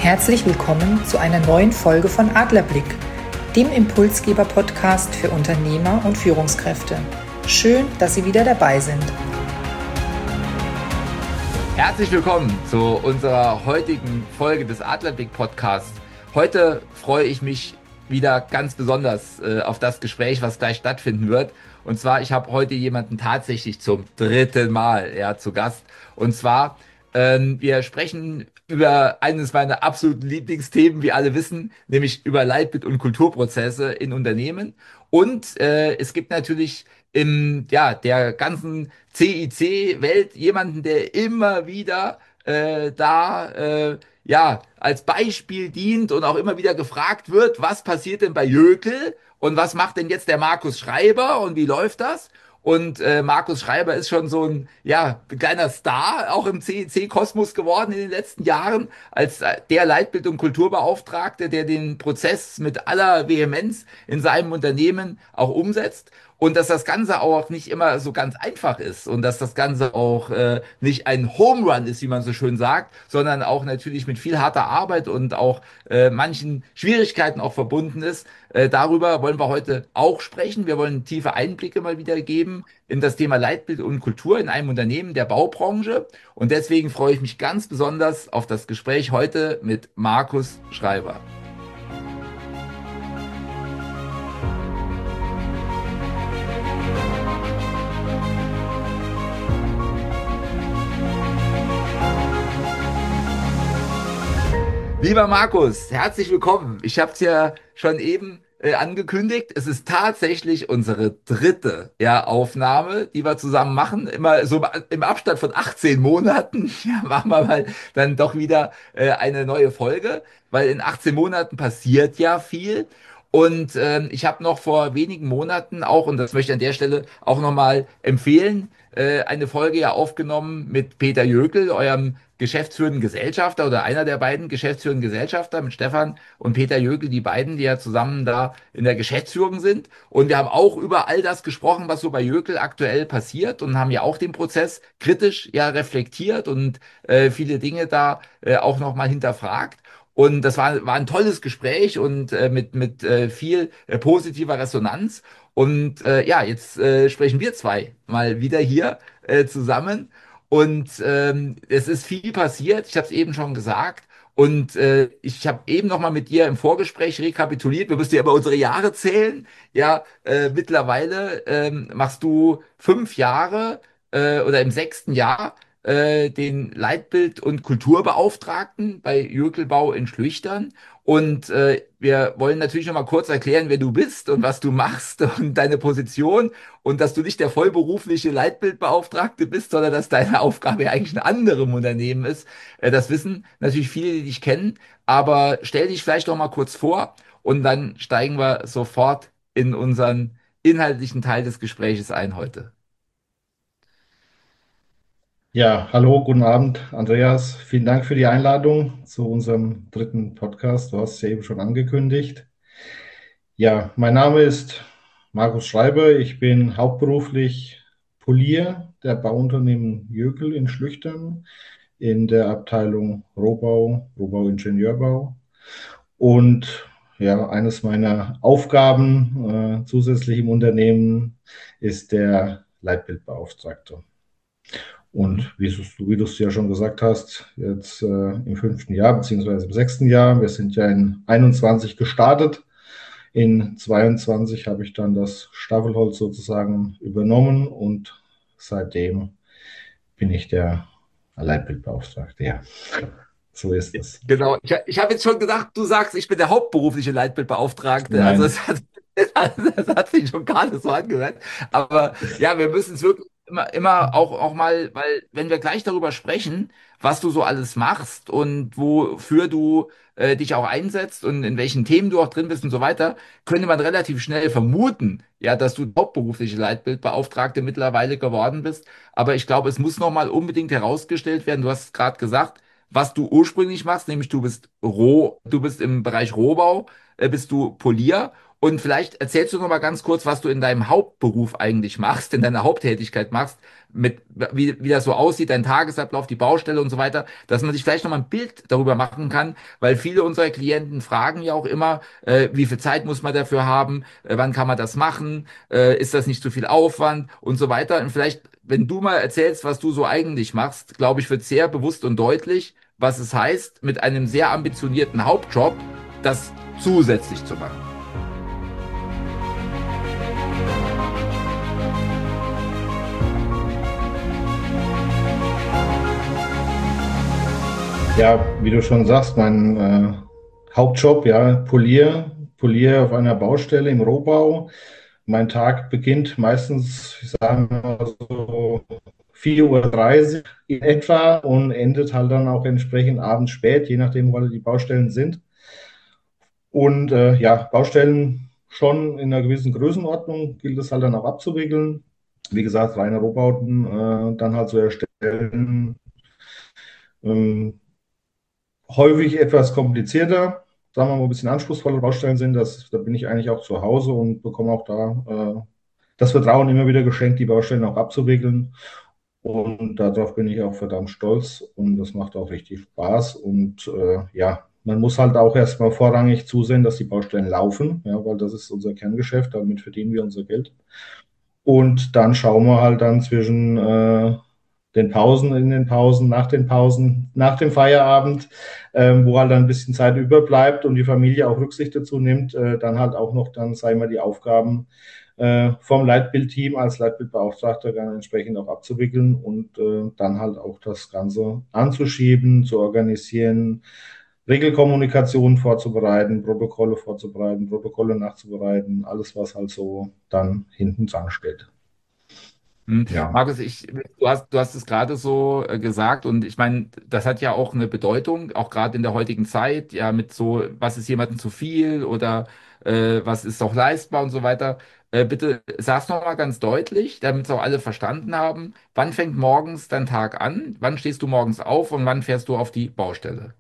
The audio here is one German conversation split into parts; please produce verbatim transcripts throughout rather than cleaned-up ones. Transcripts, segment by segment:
Herzlich willkommen zu einer neuen Folge von Adlerblick, dem Impulsgeber-Podcast für Unternehmer und Führungskräfte. Schön, dass Sie wieder dabei sind. Herzlich willkommen zu unserer heutigen Folge des Adlerblick-Podcasts. Heute freue ich mich wieder ganz besonders äh, auf das Gespräch, was gleich stattfinden wird. Und zwar, ich habe heute jemanden tatsächlich zum dritten Mal ja, zu Gast. Und zwar, ähm, wir sprechen über eines meiner absoluten Lieblingsthemen, wie alle wissen, nämlich über Leitbild- und Kulturprozesse in Unternehmen. Und äh, es gibt natürlich in ja, der ganzen C I C-Welt jemanden, der immer wieder äh, da äh, ja, als Beispiel dient und auch immer wieder gefragt wird, was passiert denn bei Jökel und was macht denn jetzt der Markus Schreiber und wie läuft das? Und äh, Markus Schreiber ist schon so ein ja, kleiner Star auch im C I C-Kosmos geworden in den letzten Jahren als äh, der Leitbild- und Kulturbeauftragte, der den Prozess mit aller Vehemenz in seinem Unternehmen auch umsetzt. Und dass das Ganze auch nicht immer so ganz einfach ist und dass das Ganze auch äh, nicht ein Home Run ist, wie man so schön sagt, sondern auch natürlich mit viel harter Arbeit und auch äh, manchen Schwierigkeiten auch verbunden ist. Äh, darüber wollen wir heute auch sprechen. Wir wollen tiefe Einblicke mal wieder geben in das Thema Leitbild und Kultur in einem Unternehmen der Baubranche. Und deswegen freue ich mich ganz besonders auf das Gespräch heute mit Markus Schreiber. Lieber Markus, herzlich willkommen. Ich habe es ja schon eben äh, angekündigt. Es ist tatsächlich unsere dritte ja, Aufnahme, die wir zusammen machen. Immer so im Abstand von achtzehn Monaten ja, machen wir mal dann doch wieder äh, eine neue Folge, weil in achtzehn Monaten passiert ja viel. Und ähm, ich habe noch vor wenigen Monaten auch, und das möchte ich an der Stelle auch nochmal empfehlen, äh, eine Folge ja aufgenommen mit Peter Jökel, eurem geschäftsführenden Gesellschafter oder einer der beiden geschäftsführenden Gesellschafter mit Stefan und Peter Jökel, die beiden, die ja zusammen da in der Geschäftsführung sind. Und wir haben auch über all das gesprochen, was so bei Jökel aktuell passiert und haben ja auch den Prozess kritisch ja reflektiert und äh, viele Dinge da äh, auch nochmal hinterfragt. Und das war, war ein tolles Gespräch und äh, mit, mit äh, viel äh, positiver Resonanz. Und äh, ja, jetzt äh, sprechen wir zwei mal wieder hier äh, zusammen. Und ähm, es ist viel passiert, ich habe es eben schon gesagt. Und äh, ich habe eben noch mal mit dir im Vorgespräch rekapituliert. Wir müssen ja immer unsere Jahre zählen. Ja, äh, mittlerweile ähm, machst du fünf Jahre äh, oder im sechsten Jahr äh, den Leitbild- und Kulturbeauftragten bei Jökelbau in Schlüchtern. Und äh, wir wollen natürlich noch mal kurz erklären, wer du bist und was du machst und deine Position und dass du nicht der vollberufliche Leitbildbeauftragte bist, sondern dass deine Aufgabe ja eigentlich eine andere im Unternehmen ist. Äh, das wissen natürlich viele, die dich kennen, aber stell dich vielleicht noch mal kurz vor und dann steigen wir sofort in unseren inhaltlichen Teil des Gespräches ein heute. Ja, hallo, guten Abend, Andreas. Vielen Dank für die Einladung zu unserem dritten Podcast. Du hast es ja eben schon angekündigt. Ja, mein Name ist Markus Schreiber. Ich bin hauptberuflich Polier der Bauunternehmen Jökel in Schlüchtern in der Abteilung Rohbau, Rohbau-Ingenieurbau. Und ja, eines meiner Aufgaben äh, zusätzlich im Unternehmen ist der Leitbildbeauftragte. Mhm. Und wie du, wie du es ja schon gesagt hast, jetzt äh, im fünften Jahr beziehungsweise im sechsten Jahr, wir sind ja in einundzwanzig gestartet. In zweiundzwanzig habe ich dann das Staffelholz sozusagen übernommen und seitdem bin ich der Leitbildbeauftragte. Ja, so ist es. Genau, ich, ich habe jetzt schon gedacht, du sagst, ich bin der hauptberufliche Leitbildbeauftragte. Also Nein. es hat, das hat sich schon gar nicht so angehört. Aber ja, wir müssen es wirklich immer, immer auch, auch mal, weil wenn wir gleich darüber sprechen, was du so alles machst und wofür du äh, dich auch einsetzt und in welchen Themen du auch drin bist und so weiter, könnte man relativ schnell vermuten, ja, dass du hauptberufliche Leitbildbeauftragte mittlerweile geworden bist. Aber ich glaube, es muss nochmal unbedingt herausgestellt werden. Du hast es gerade gesagt, was du ursprünglich machst, nämlich du bist Roh, du bist im Bereich Rohbau, äh, bist du Polier Und vielleicht erzählst du noch mal ganz kurz, was du in deinem Hauptberuf eigentlich machst, in deiner Haupttätigkeit machst, mit wie, wie das so aussieht, dein Tagesablauf, die Baustelle und so weiter, dass man sich vielleicht noch mal ein Bild darüber machen kann, weil viele unserer Klienten fragen ja auch immer, äh, wie viel Zeit muss man dafür haben, äh, wann kann man das machen, äh, ist das nicht zu viel Aufwand und so weiter. Und vielleicht, wenn du mal erzählst, was du so eigentlich machst, glaube ich, wird sehr bewusst und deutlich, was es heißt, mit einem sehr ambitionierten Hauptjob das zusätzlich zu machen. Ja, wie du schon sagst, mein äh, Hauptjob, ja, Polier, Polier auf einer Baustelle im Rohbau. Mein Tag beginnt meistens, ich sage mal so vier Uhr dreißig in etwa und endet halt dann auch entsprechend abends spät, je nachdem, wo alle die Baustellen sind. Und äh, ja, Baustellen schon in einer gewissen Größenordnung gilt es halt dann auch abzuwickeln. Wie gesagt, reine Rohbauten äh, dann halt zu erstellen. Ähm, Häufig etwas komplizierter, sagen wir mal ein bisschen anspruchsvolle Baustellen sind. Das, da bin ich eigentlich auch zu Hause und bekomme auch da äh, das Vertrauen immer wieder geschenkt, die Baustellen auch abzuwickeln. Und darauf bin ich auch verdammt stolz und das macht auch richtig Spaß. Und äh, ja, man muss halt auch erstmal vorrangig zusehen, dass die Baustellen laufen, ja, weil das ist unser Kerngeschäft, damit verdienen wir unser Geld. Und dann schauen wir halt dann zwischen äh, den Pausen, in den Pausen, nach den Pausen, nach dem Feierabend, ähm, wo halt dann ein bisschen Zeit überbleibt und die Familie auch Rücksicht dazu nimmt, äh, dann halt auch noch dann, sagen wir, die Aufgaben äh, vom Leitbildteam als Leitbildbeauftragter dann entsprechend auch abzuwickeln und äh, dann halt auch das Ganze anzuschieben, zu organisieren, Regelkommunikation vorzubereiten, Protokolle vorzubereiten, Protokolle nachzubereiten, alles, was halt so dann hinten dran steht. Hm. Ja. Markus, ich, du hast, du hast es gerade so äh, gesagt und ich meine, das hat ja auch eine Bedeutung, auch gerade in der heutigen Zeit, ja, mit so, was ist jemandem zu viel oder äh, was ist doch leistbar und so weiter. Äh, bitte sag's noch mal ganz deutlich, damit es auch alle verstanden haben. Wann fängt morgens dein Tag an? Wann stehst du morgens auf und wann fährst du auf die Baustelle?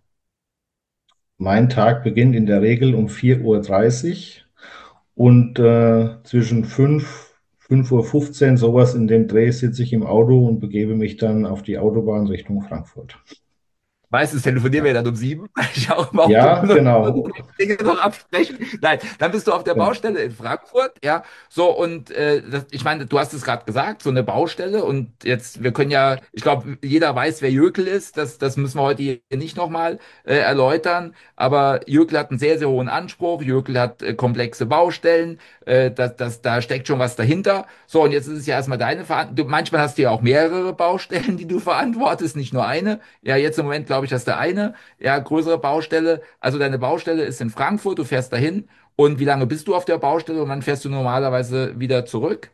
Mein Tag beginnt in der Regel um vier Uhr dreißig und äh, zwischen fünf, fünf Uhr fünfzehn, sowas in dem Dreh, sitze ich im Auto und begebe mich dann auf die Autobahn Richtung Frankfurt. Meistens telefonieren wir Ja, dann um sieben, weil ich auch im Auto ja, bin und genau. und Dinge noch absprechen. Nein, dann bist du auf der Ja. Baustelle in Frankfurt, ja. So, und äh, das, ich meine, du hast es gerade gesagt, so eine Baustelle. Und jetzt, wir können ja, ich glaube, jeder weiß, wer Jökel ist. Das, das müssen wir heute hier nicht nochmal äh, erläutern. Aber Jökel hat einen sehr, sehr hohen Anspruch. Jökel hat äh, komplexe Baustellen. Äh, das, das, da steckt schon was dahinter. So, und jetzt ist es ja erstmal deine Verantwortung. Manchmal hast du ja auch mehrere Baustellen, die du verantwortest, nicht nur eine. Ja, jetzt im Moment glaube ich, dass der eine, ja, größere Baustelle. Also deine Baustelle ist in Frankfurt, du fährst dahin. Und wie lange bist du auf der Baustelle und wann fährst du normalerweise wieder zurück?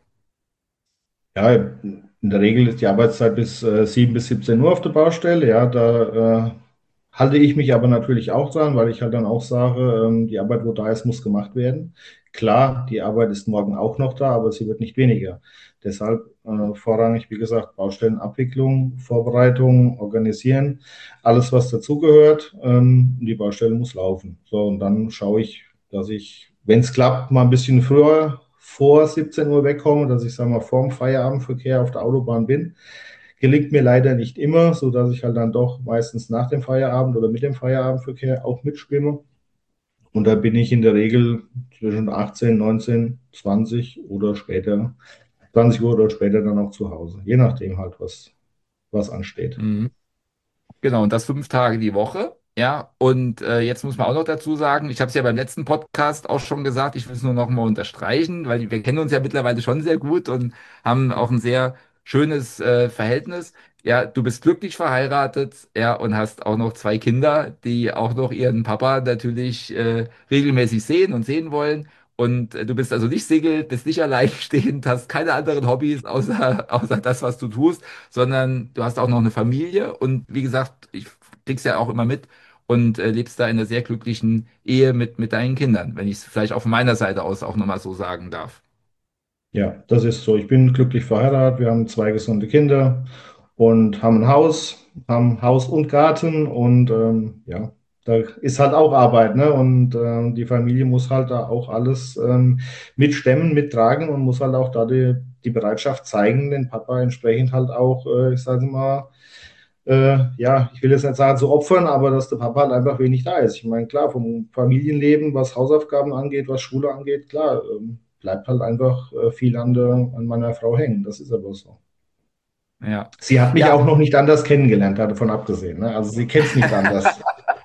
Ja, in der Regel ist die Arbeitszeit bis äh, sieben bis siebzehn Uhr auf der Baustelle. Ja, da äh, halte ich mich aber natürlich auch dran, weil ich halt dann auch sage, ähm, die Arbeit, wo da ist, muss gemacht werden. Klar, die Arbeit ist morgen auch noch da, aber sie wird nicht weniger. Deshalb äh, vorrangig, wie gesagt, Baustellenabwicklung, Vorbereitung, organisieren, alles, was dazugehört. Ähm, die Baustelle muss laufen. So, und dann schaue ich, dass ich, wenn es klappt, mal ein bisschen früher vor siebzehn Uhr wegkomme, dass ich, sage mal, vorm Feierabendverkehr auf der Autobahn bin. Gelingt mir leider nicht immer, so dass ich halt dann doch meistens nach dem Feierabend oder mit dem Feierabendverkehr auch mitschwimme. Und da bin ich in der Regel zwischen achtzehn, neunzehn, zwanzig oder später, zwanzig Uhr oder später dann auch zu Hause. Je nachdem halt, was, was ansteht. Mhm. Genau, und das fünf Tage die Woche. Ja, und äh, jetzt muss man auch noch dazu sagen, ich habe es ja beim letzten Podcast auch schon gesagt, ich will es nur noch mal unterstreichen, weil wir kennen uns ja mittlerweile schon sehr gut und haben auch ein sehr schönes äh, Verhältnis. Ja, du bist glücklich verheiratet, ja, und hast auch noch zwei Kinder, die auch noch ihren Papa natürlich äh, regelmäßig sehen und sehen wollen. Und äh, du bist also nicht Single, bist nicht alleinstehend, hast keine anderen Hobbys außer, außer das, was du tust, sondern du hast auch noch eine Familie und wie gesagt, ich krieg's ja auch immer mit und äh, lebst da in einer sehr glücklichen Ehe mit, mit deinen Kindern, wenn ich es vielleicht auch von meiner Seite aus auch nochmal so sagen darf. Ja, das ist so. Ich bin glücklich verheiratet. Wir haben zwei gesunde Kinder und haben ein Haus, haben Haus und Garten und ähm, ja. da ist halt auch Arbeit, ne? Und äh, die Familie muss halt da auch alles ähm, mitstemmen, mittragen und muss halt auch da die, die Bereitschaft zeigen, den Papa entsprechend halt auch, äh, ich sage mal, äh, ja, ich will jetzt nicht sagen zu opfern, aber dass der Papa halt einfach wenig da ist. Ich meine, klar, vom Familienleben, was Hausaufgaben angeht, was Schule angeht, klar, ähm, bleibt halt einfach äh, viel an, der, an meiner Frau hängen. Das ist aber so. Ja. Sie hat mich Ja, auch noch nicht anders kennengelernt, davon abgesehen. Ne? Also sie kennt es nicht anders.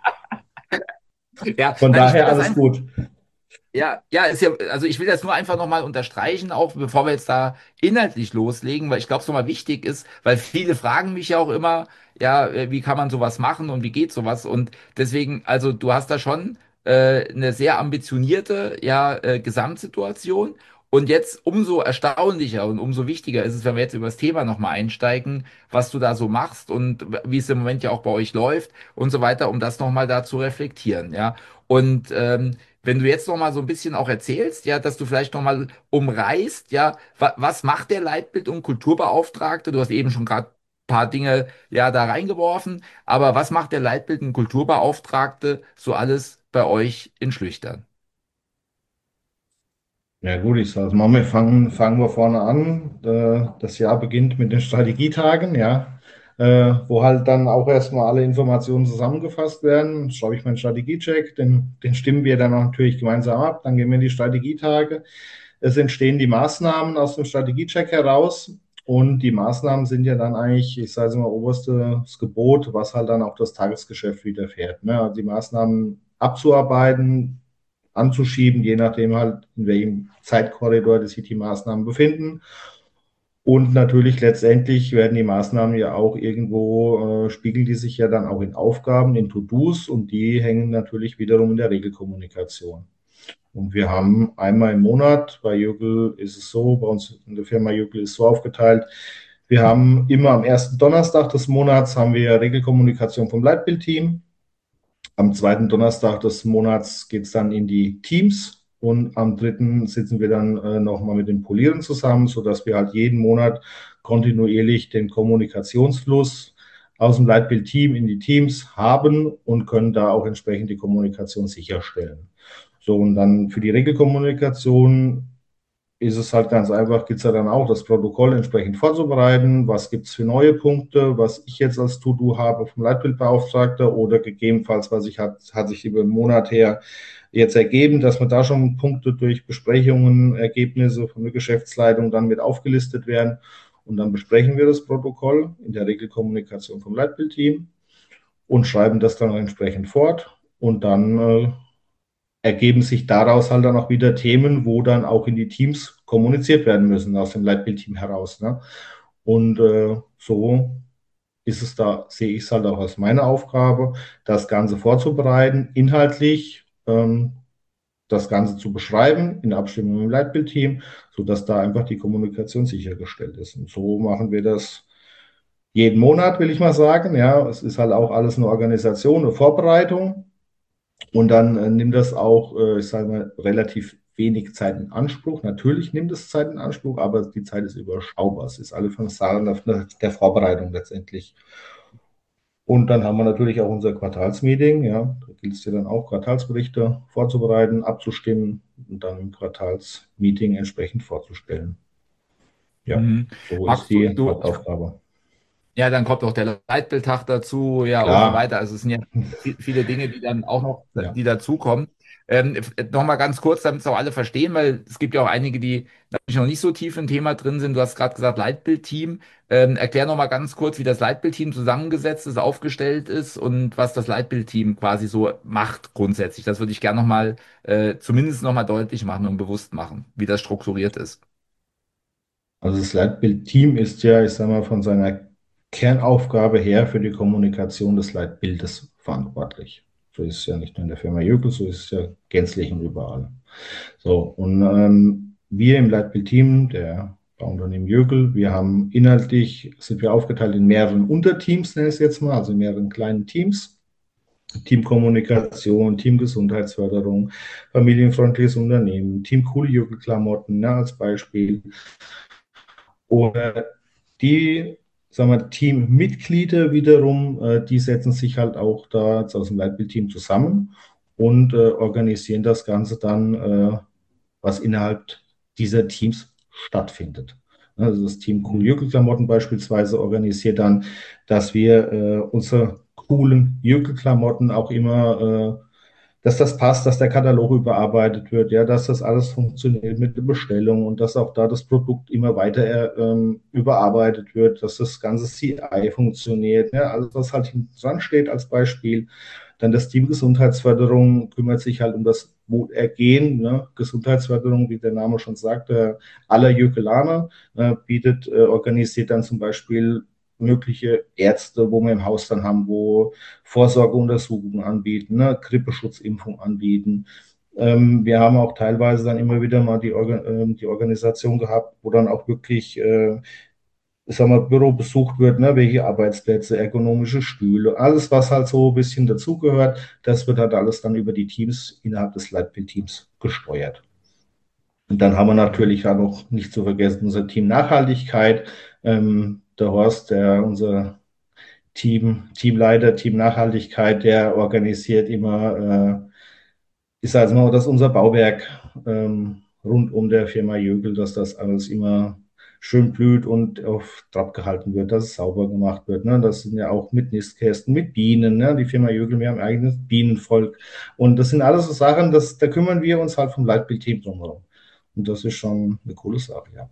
ja, Von nein, ich daher finde das alles einfach. gut. Ja, ja, ist ja, also ich will das nur einfach nochmal unterstreichen, auch bevor wir jetzt da inhaltlich loslegen, weil ich glaube, es nochmal wichtig ist, weil viele fragen mich ja auch immer, ja, äh, wie kann man sowas machen und wie geht sowas? Und deswegen, also du hast da schon äh, eine sehr ambitionierte, ja, äh, Gesamtsituation. Und jetzt umso erstaunlicher und umso wichtiger ist es, wenn wir jetzt über das Thema nochmal einsteigen, was du da so machst und wie es im Moment ja auch bei euch läuft und so weiter, um das nochmal da zu reflektieren, ja. Und ähm, wenn du jetzt noch mal so ein bisschen auch erzählst, ja, dass du vielleicht noch mal umreißt, ja, wa was macht der Leitbild- und Kulturbeauftragte? Du hast eben schon gerade ein paar Dinge ja da reingeworfen, aber was macht der Leitbild- und Kulturbeauftragte so alles bei euch in Schlüchtern? Ja gut, ich sage mal, wir fangen, fangen wir vorne an. Äh, Das Jahr beginnt mit den Strategietagen, ja, äh, wo halt dann auch erstmal alle Informationen zusammengefasst werden. Schreibe ich meinen Strategiecheck, den, den stimmen wir dann auch natürlich gemeinsam ab. Dann gehen wir in die Strategietage. Es entstehen die Maßnahmen aus dem Strategiecheck heraus. Und die Maßnahmen sind ja dann eigentlich, ich sage es mal, oberstes Gebot, was halt dann auch das Tagesgeschäft widerfährt. Ne? Also die Maßnahmen abzuarbeiten, anzuschieben, je nachdem halt, in welchem Zeitkorridor die sich die Maßnahmen befinden. Und natürlich letztendlich werden die Maßnahmen ja auch irgendwo, äh, spiegeln die sich ja dann auch in Aufgaben, in To-Dos und die hängen natürlich wiederum in der Regelkommunikation. Und wir haben einmal im Monat, bei Jögel ist es so, bei uns in der Firma Jögel ist es so aufgeteilt, wir haben immer am ersten Donnerstag des Monats haben wir Regelkommunikation vom Leitbildteam. Am zweiten Donnerstag des Monats geht es dann in die Teams und am dritten sitzen wir dann äh, nochmal mit den Polieren zusammen, sodass wir halt jeden Monat kontinuierlich den Kommunikationsfluss aus dem Leitbild-Team in die Teams haben und können da auch entsprechend die Kommunikation sicherstellen. So, und dann für die Regelkommunikation ist es halt ganz einfach, gibt es ja dann auch das Protokoll entsprechend vorzubereiten. Was gibt es für neue Punkte, was ich jetzt als To-Do habe vom Leitbildbeauftragter oder gegebenenfalls, was ich hat, hat sich über den Monat her jetzt ergeben, dass man da schon Punkte durch Besprechungen, Ergebnisse von der Geschäftsleitung dann mit aufgelistet werden. Und dann besprechen wir das Protokoll in der Regelkommunikation vom Leitbildteam und schreiben das dann entsprechend fort. Und dann äh, ergeben sich daraus halt dann auch wieder Themen, wo dann auch in die Teams kommuniziert werden müssen, aus dem Leitbildteam heraus. Ne? Und äh, so ist es da, sehe ich es halt auch als meine Aufgabe, das Ganze vorzubereiten, inhaltlich ähm, das Ganze zu beschreiben, in Abstimmung mit dem Leitbildteam, sodass da einfach die Kommunikation sichergestellt ist. Und so machen wir das jeden Monat, will ich mal sagen. Ja, es ist halt auch alles eine Organisation, eine Vorbereitung. Und dann äh, nimmt das auch, äh, ich sage mal, relativ wenig Zeit in Anspruch. Natürlich nimmt es Zeit in Anspruch, aber die Zeit ist überschaubar. Es ist alle fünf Tage der, der Vorbereitung letztendlich. Und dann haben wir natürlich auch unser Quartalsmeeting. Ja, da gilt es ja dann auch, Quartalsberichte vorzubereiten, abzustimmen und dann im Quartalsmeeting entsprechend vorzustellen. Ja, Mhm. so ist Magst du, die du, Hauptaufgabe. ja, dann kommt auch der Leitbildtag dazu, ja, und so Klar, weiter. Also es sind ja vi- viele Dinge, die dann auch noch, ja. die dazukommen. Ähm, f- Nochmal ganz kurz, damit es auch alle verstehen, weil es gibt ja auch einige, die natürlich noch nicht so tief im Thema drin sind. Du hast gerade gesagt, Leitbildteam. Ähm, erklär nochmal ganz kurz, wie das Leitbildteam zusammengesetzt ist, aufgestellt ist und was das Leitbildteam quasi so macht grundsätzlich. Das würde ich gerne nochmal, äh, zumindest nochmal deutlich machen und bewusst machen, wie das strukturiert ist. Also das Leitbild-Team ist ja, ich sage mal, von seiner Kernaufgabe her für die Kommunikation des Leitbildes verantwortlich. So ist es ja nicht nur in der Firma Jöckel, so ist es ja gänzlich und überall. So, und ähm, wir im Leitbild-Team, der Bauunternehmen Jöckel, wir haben inhaltlich, sind wir aufgeteilt in mehreren Unterteams, nenne ich es jetzt mal, also in mehreren kleinen Teams. Teamkommunikation, Teamgesundheitsförderung, familienfreundliches Unternehmen, Team coole Jöckel-Klamotten, ja, als Beispiel. Oder die sagen wir, Teammitglieder wiederum, äh, die setzen sich halt auch da jetzt aus dem Leitbildteam zusammen und äh, organisieren das Ganze dann, äh, was innerhalb dieser Teams stattfindet. Also das Team Cool Jürgen-Klamotten beispielsweise organisiert dann, dass wir äh, unsere coolen Jürgen-Klamotten auch immer äh, dass das passt, dass der Katalog überarbeitet wird, ja, dass das alles funktioniert mit der Bestellung und dass auch da das Produkt immer weiter ähm, überarbeitet wird, dass das ganze C I funktioniert, ja, alles, was halt hinten dran steht als Beispiel. Dann das Team Gesundheitsförderung kümmert sich halt um das Wohlergehen, ne? Gesundheitsförderung, wie der Name schon sagt, äh, aller Jökelaner äh, bietet, äh, organisiert dann zum Beispiel mögliche Ärzte, wo wir im Haus dann haben, wo Vorsorgeuntersuchungen anbieten, ne, Grippeschutzimpfung anbieten. Ähm, wir haben auch teilweise dann immer wieder mal die, Orga äh, die Organisation gehabt, wo dann auch wirklich, äh, ich sag mal, Büro besucht wird, ne, welche Arbeitsplätze, ergonomische Stühle, alles, was halt so ein bisschen dazugehört, das wird halt alles dann über die Teams innerhalb des Leitbildteams gesteuert. Und dann haben wir natürlich auch noch nicht zu vergessen unser Team Nachhaltigkeit. Ähm, der Horst, der unser Team, Teamleiter, Team Nachhaltigkeit, der organisiert immer, äh, ich sage mal, dass unser Bauwerk ähm, rund um der Firma Jögel, dass das alles immer schön blüht und auf Trab gehalten wird, dass es sauber gemacht wird. Ne? Das sind ja auch mit Nistkästen, mit Bienen. Ne? Die Firma Jögel, wir haben ein eigenes Bienenvolk. Und das sind alles so Sachen, das, da kümmern wir uns halt vom Leitbildteam drumherum. Und das ist schon eine coole Sache, ja.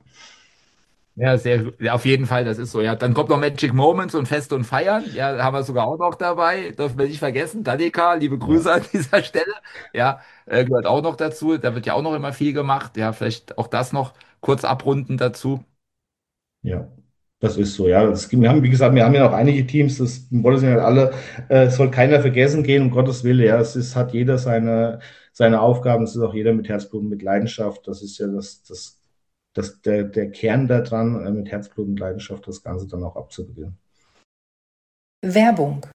Ja, sehr, ja, auf jeden Fall, das ist so. Ja, dann kommt noch Magic Moments und Feste und Feiern. Ja, da haben wir sogar auch noch dabei. Dürfen wir nicht vergessen. Danica, liebe Ja. Grüße an dieser Stelle. Ja, äh, gehört auch noch dazu. Da wird ja auch noch immer viel gemacht. Ja, vielleicht auch das noch kurz abrunden dazu. Ja, das ist so, ja. Das, wir haben, wie gesagt, wir haben ja noch einige Teams, das wollen sie nicht alle, äh, soll keiner vergessen gehen, um Gottes Willen, ja. Es ist, hat jeder seine, seine Aufgaben, es ist auch jeder mit Herzblut und mit Leidenschaft. Das ist ja das, das, das, der, der Kern daran, äh, mit Herzblut und Leidenschaft das Ganze dann auch abzuwickeln. Werbung.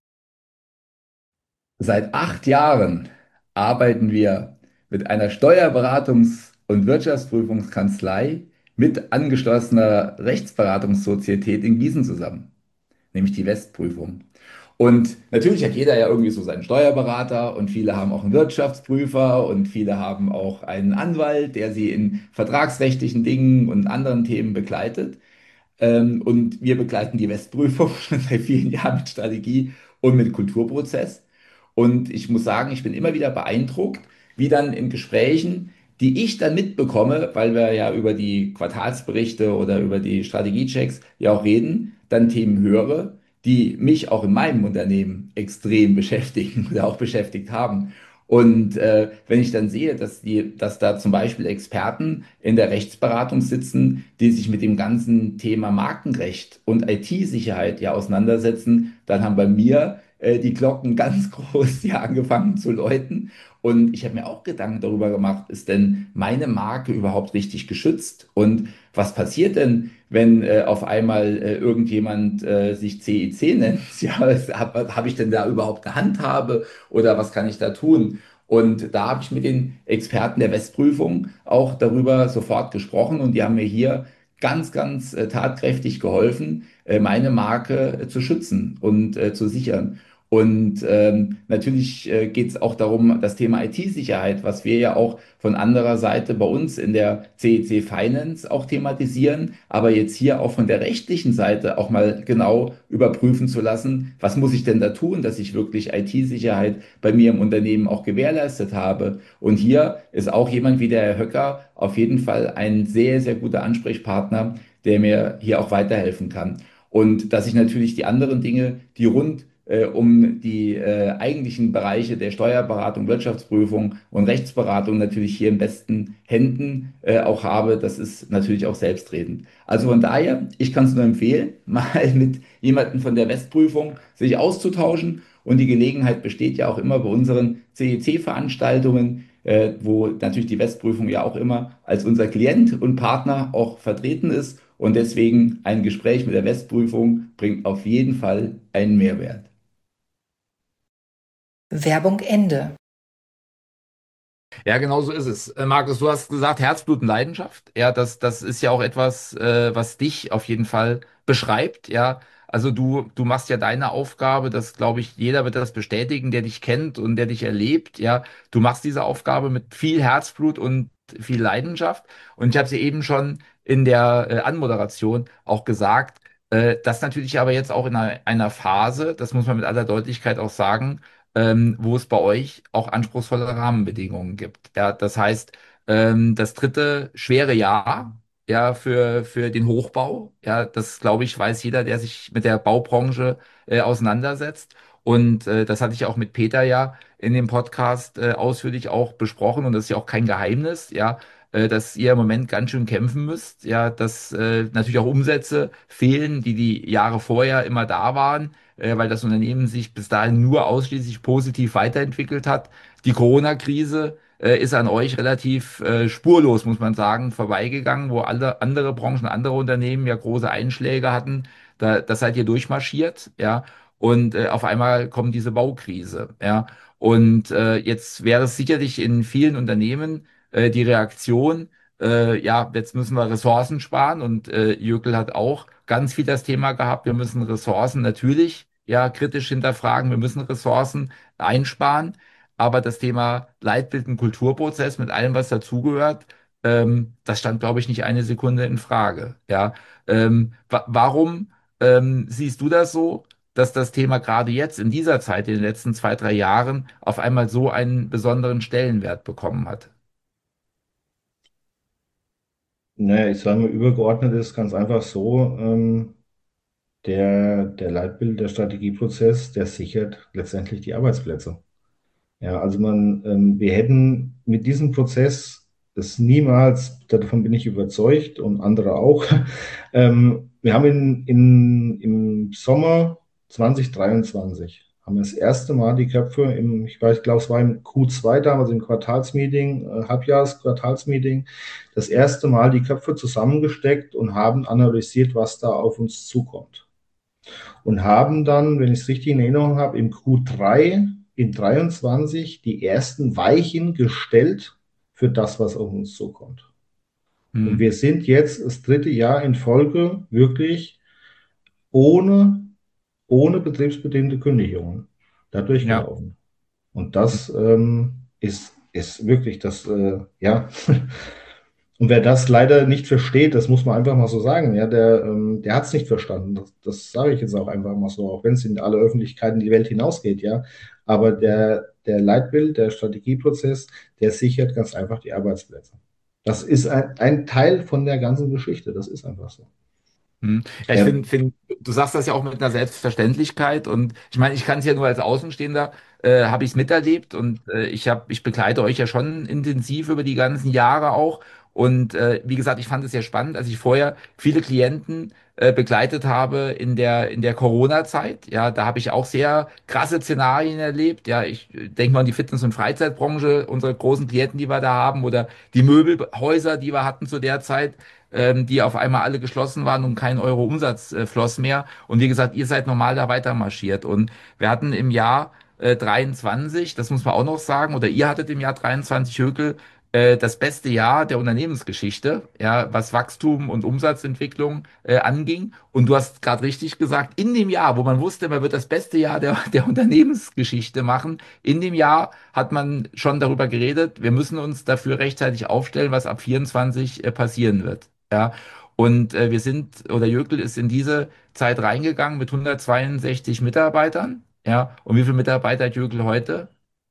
Seit acht Jahren arbeiten wir mit einer Steuerberatungs- und Wirtschaftsprüfungskanzlei mit angeschlossener Rechtsberatungssozietät in Gießen zusammen, nämlich die Westprüfung. Und natürlich hat jeder ja irgendwie so seinen Steuerberater und viele haben auch einen Wirtschaftsprüfer und viele haben auch einen Anwalt, der sie in vertragsrechtlichen Dingen und anderen Themen begleitet. Ähm, und wir begleiten die Westprüfung schon seit vielen Jahren mit Strategie und mit Kulturprozess. Und ich muss sagen, ich bin immer wieder beeindruckt, wie dann in Gesprächen, die ich dann mitbekomme, weil wir ja über die Quartalsberichte oder über die Strategiechecks ja auch reden, dann Themen höre, die mich auch in meinem Unternehmen extrem beschäftigen oder auch beschäftigt haben. Und äh, wenn ich dann sehe, dass die, dass da zum Beispiel Experten in der Rechtsberatung sitzen, die sich mit dem ganzen Thema Markenrecht und I T-Sicherheit ja auseinandersetzen, dann haben bei mir äh, die Glocken ganz groß ja angefangen zu läuten. Und ich habe mir auch Gedanken darüber gemacht, ist denn meine Marke überhaupt richtig geschützt? Und was passiert denn, wenn äh, auf einmal äh, irgendjemand äh, sich C I C nennt? Ja, habe hab ich denn da überhaupt eine Handhabe oder was kann ich da tun? Und da habe ich mit den Experten der Westprüfung auch darüber sofort gesprochen und die haben mir hier ganz, ganz äh, tatkräftig geholfen, äh, meine Marke äh, zu schützen und äh, zu sichern. Und ähm, natürlich äh, geht es auch darum, das Thema I T-Sicherheit, was wir ja auch von anderer Seite bei uns in der C E C Finance auch thematisieren, aber jetzt hier auch von der rechtlichen Seite auch mal genau überprüfen zu lassen, was muss ich denn da tun, dass ich wirklich I T-Sicherheit bei mir im Unternehmen auch gewährleistet habe. Und hier ist auch jemand wie der Herr Höcker auf jeden Fall ein sehr, sehr guter Ansprechpartner, der mir hier auch weiterhelfen kann. Und dass ich natürlich die anderen Dinge, die rund äh, um die äh, eigentlichen Bereiche der Steuerberatung, Wirtschaftsprüfung und Rechtsberatung natürlich hier in besten Händen äh, auch habe, das ist natürlich auch selbstredend. Also von daher, ich kann es nur empfehlen, mal mit jemandem von der Westprüfung sich auszutauschen. Und die Gelegenheit besteht ja auch immer bei unseren C E C-Veranstaltungen, äh, wo natürlich die Westprüfung ja auch immer als unser Klient und Partner auch vertreten ist. Und deswegen ein Gespräch mit der Westprüfung bringt auf jeden Fall einen Mehrwert. Werbung Ende. Ja, genau so ist es. Äh, Markus, du hast gesagt, Herzblut und Leidenschaft. Ja, das, das ist ja auch etwas, äh, was dich auf jeden Fall beschreibt. Ja, Also du, du machst ja deine Aufgabe, das glaube ich, jeder wird das bestätigen, der dich kennt und der dich erlebt. Ja, du machst diese Aufgabe mit viel Herzblut und viel Leidenschaft. Und ich habe sie eben schon in der äh, Anmoderation auch gesagt, äh, das natürlich aber jetzt auch in einer, einer Phase, das muss man mit aller Deutlichkeit auch sagen, ähm, wo es bei euch auch anspruchsvolle Rahmenbedingungen gibt. Ja, das heißt, ähm, das dritte schwere Jahr, ja, für, für den Hochbau. Ja, das glaube ich, weiß jeder, der sich mit der Baubranche äh, auseinandersetzt. Und äh, das hatte ich auch mit Peter ja in dem Podcast äh, ausführlich auch besprochen. Und das ist ja auch kein Geheimnis, ja, äh, dass ihr im Moment ganz schön kämpfen müsst. Ja, dass äh, natürlich auch Umsätze fehlen, die die Jahre vorher immer da waren, äh, weil das Unternehmen sich bis dahin nur ausschließlich positiv weiterentwickelt hat. Die Corona-Krise äh, ist an euch relativ äh, spurlos, muss man sagen, vorbeigegangen, wo alle andere Branchen, andere Unternehmen ja große Einschläge hatten. Da, das seid ihr durchmarschiert, ja. Und äh, auf einmal kommt diese Baukrise, ja. Und äh, jetzt wäre es sicherlich in vielen Unternehmen äh, die Reaktion, äh, ja, jetzt müssen wir Ressourcen sparen. Und äh, Jöckel hat auch ganz viel das Thema gehabt, wir müssen Ressourcen natürlich ja kritisch hinterfragen, wir müssen Ressourcen einsparen. Aber das Thema Leitbild und Kulturprozess mit allem, was dazugehört, ähm, das stand, glaube ich, nicht eine Sekunde in Frage. Ja, ähm, wa warum ähm, siehst du das so, dass das Thema gerade jetzt in dieser Zeit, in den letzten zwei, drei Jahren, auf einmal so einen besonderen Stellenwert bekommen hat? Naja, ich sage mal, übergeordnet ist ganz einfach so, ähm, der, der Leitbild, der Strategieprozess, der sichert letztendlich die Arbeitsplätze. Ja, also man, ähm, wir hätten mit diesem Prozess das niemals, davon bin ich überzeugt und andere auch, ähm, wir haben in, in, im Sommer zwanzig dreiundzwanzig haben wir das erste Mal die Köpfe im, ich weiß, ich glaube, es war im Q zwei damals im Quartalsmeeting, äh, Halbjahresquartalsmeeting, das erste Mal die Köpfe zusammengesteckt und haben analysiert, was da auf uns zukommt und haben dann, wenn ich es richtig in Erinnerung habe, im Q drei in dreiundzwanzig die ersten Weichen gestellt für das, was auf uns zukommt. Und Hm, wir sind jetzt das dritte Jahr in Folge wirklich ohne, ohne betriebsbedingte Kündigungen da ja. durchgelaufen. Und das ähm, ist, ist wirklich das, äh, ja. Und wer das leider nicht versteht, das muss man einfach mal so sagen, ja, der, ähm, der hat es nicht verstanden. Das, das sage ich jetzt auch einfach mal so, auch wenn es in alle Öffentlichkeit in die Welt hinausgeht, ja. Aber der, der Leitbild, der Strategieprozess, der sichert ganz einfach die Arbeitsplätze. Das ist ein, ein Teil von der ganzen Geschichte. Das ist einfach so. Hm. Ja, ich Ja, finde, find, du sagst das ja auch mit einer Selbstverständlichkeit und ich meine, ich kann es ja nur als Außenstehender, äh, habe ich es miterlebt und äh, ich habe, ich begleite euch ja schon intensiv über die ganzen Jahre auch und äh, wie gesagt, ich fand es sehr spannend, als ich vorher viele Klienten äh, begleitet habe in der in der Corona-Zeit. Ja, da habe ich auch sehr krasse Szenarien erlebt. Ja, ich äh, denke mal an die Fitness- und Freizeitbranche, unsere großen Klienten, die wir da haben oder die Möbelhäuser, die wir hatten zu der Zeit, ähm, die auf einmal alle geschlossen waren und kein Euro Umsatz äh, floss mehr. Und wie gesagt, ihr seid normal da weiter marschiert. Und wir hatten im Jahr äh, dreiundzwanzig, das muss man auch noch sagen, oder ihr hattet im Jahr dreiundzwanzig, Hökel, äh, das beste Jahr der Unternehmensgeschichte, ja, was Wachstum und Umsatzentwicklung äh, anging. Und du hast gerade richtig gesagt, in dem Jahr, wo man wusste, man wird das beste Jahr der, der Unternehmensgeschichte machen, in dem Jahr hat man schon darüber geredet, wir müssen uns dafür rechtzeitig aufstellen, was ab vierundzwanzig äh, passieren wird. Ja, und äh, wir sind, oder Jöckel ist in diese Zeit reingegangen mit hundertzweiundsechzig Mitarbeitern. Ja, und wie viele Mitarbeiter hat Jöckel heute?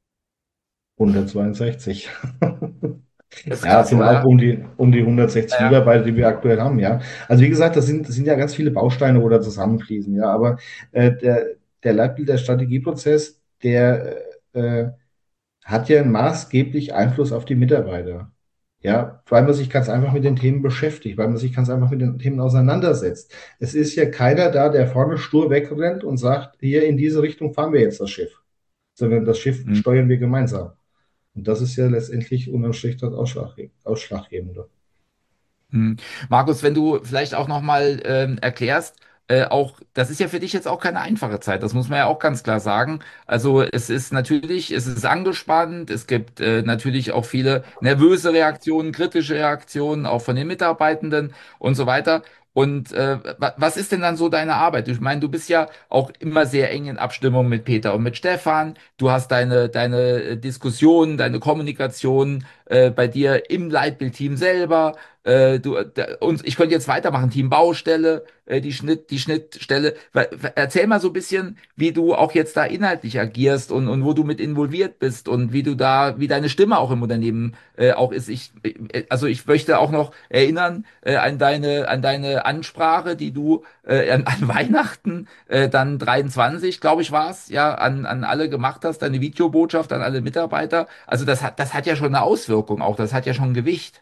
hundertzweiundsechzig. Das ist Ja, es krass, sind auch oder? um die, um die hundertsechzig Ja, Mitarbeiter, die wir aktuell haben, ja. Also wie gesagt, das sind, das sind ja ganz viele Bausteine, wo da zusammenfließen, ja. Aber äh, der, der Leitbild, der Strategieprozess, der äh, hat ja maßgeblich Einfluss auf die Mitarbeiter. Ja, weil man sich ganz einfach mit den Themen beschäftigt, weil man sich ganz einfach mit den Themen auseinandersetzt. Es ist ja keiner da, der vorne stur wegrennt und sagt, hier in diese Richtung fahren wir jetzt das Schiff, sondern das Schiff hm. steuern wir gemeinsam. Und das ist ja letztendlich unterm Strich das Ausschlagge- Ausschlaggebende. Hm. Markus, wenn du vielleicht auch nochmal ähm, erklärst, äh, auch, das ist ja für dich jetzt auch keine einfache Zeit, das muss man ja auch ganz klar sagen. Also es ist natürlich, es ist angespannt, es gibt äh, natürlich auch viele nervöse Reaktionen, kritische Reaktionen, auch von den Mitarbeitenden und so weiter. Und äh, wa- was ist denn dann so deine Arbeit? Ich meine, du bist ja auch immer sehr eng in Abstimmung mit Peter und mit Stefan. Du hast deine, deine äh, Diskussionen, deine Kommunikation äh, bei dir im Leitbildteam selber. Äh, du, da, und ich könnte jetzt weitermachen, Team Baustelle, äh, die Schnitt, die Schnittstelle. Wa- wa- Erzähl mal so ein bisschen, wie du auch jetzt da inhaltlich agierst und, und wo du mit involviert bist und wie du da, wie deine Stimme auch im Unternehmen äh, auch ist. Ich, äh, also ich möchte auch noch erinnern äh, an deine, an deine Ansprache, die du äh, an, an Weihnachten äh, dann dreiundzwanzig, glaube ich, war es, ja, an, an alle gemacht hast, deine Videobotschaft an alle Mitarbeiter. Also das hat, das hat ja schon eine Auswirkung auch, das hat ja schon Gewicht.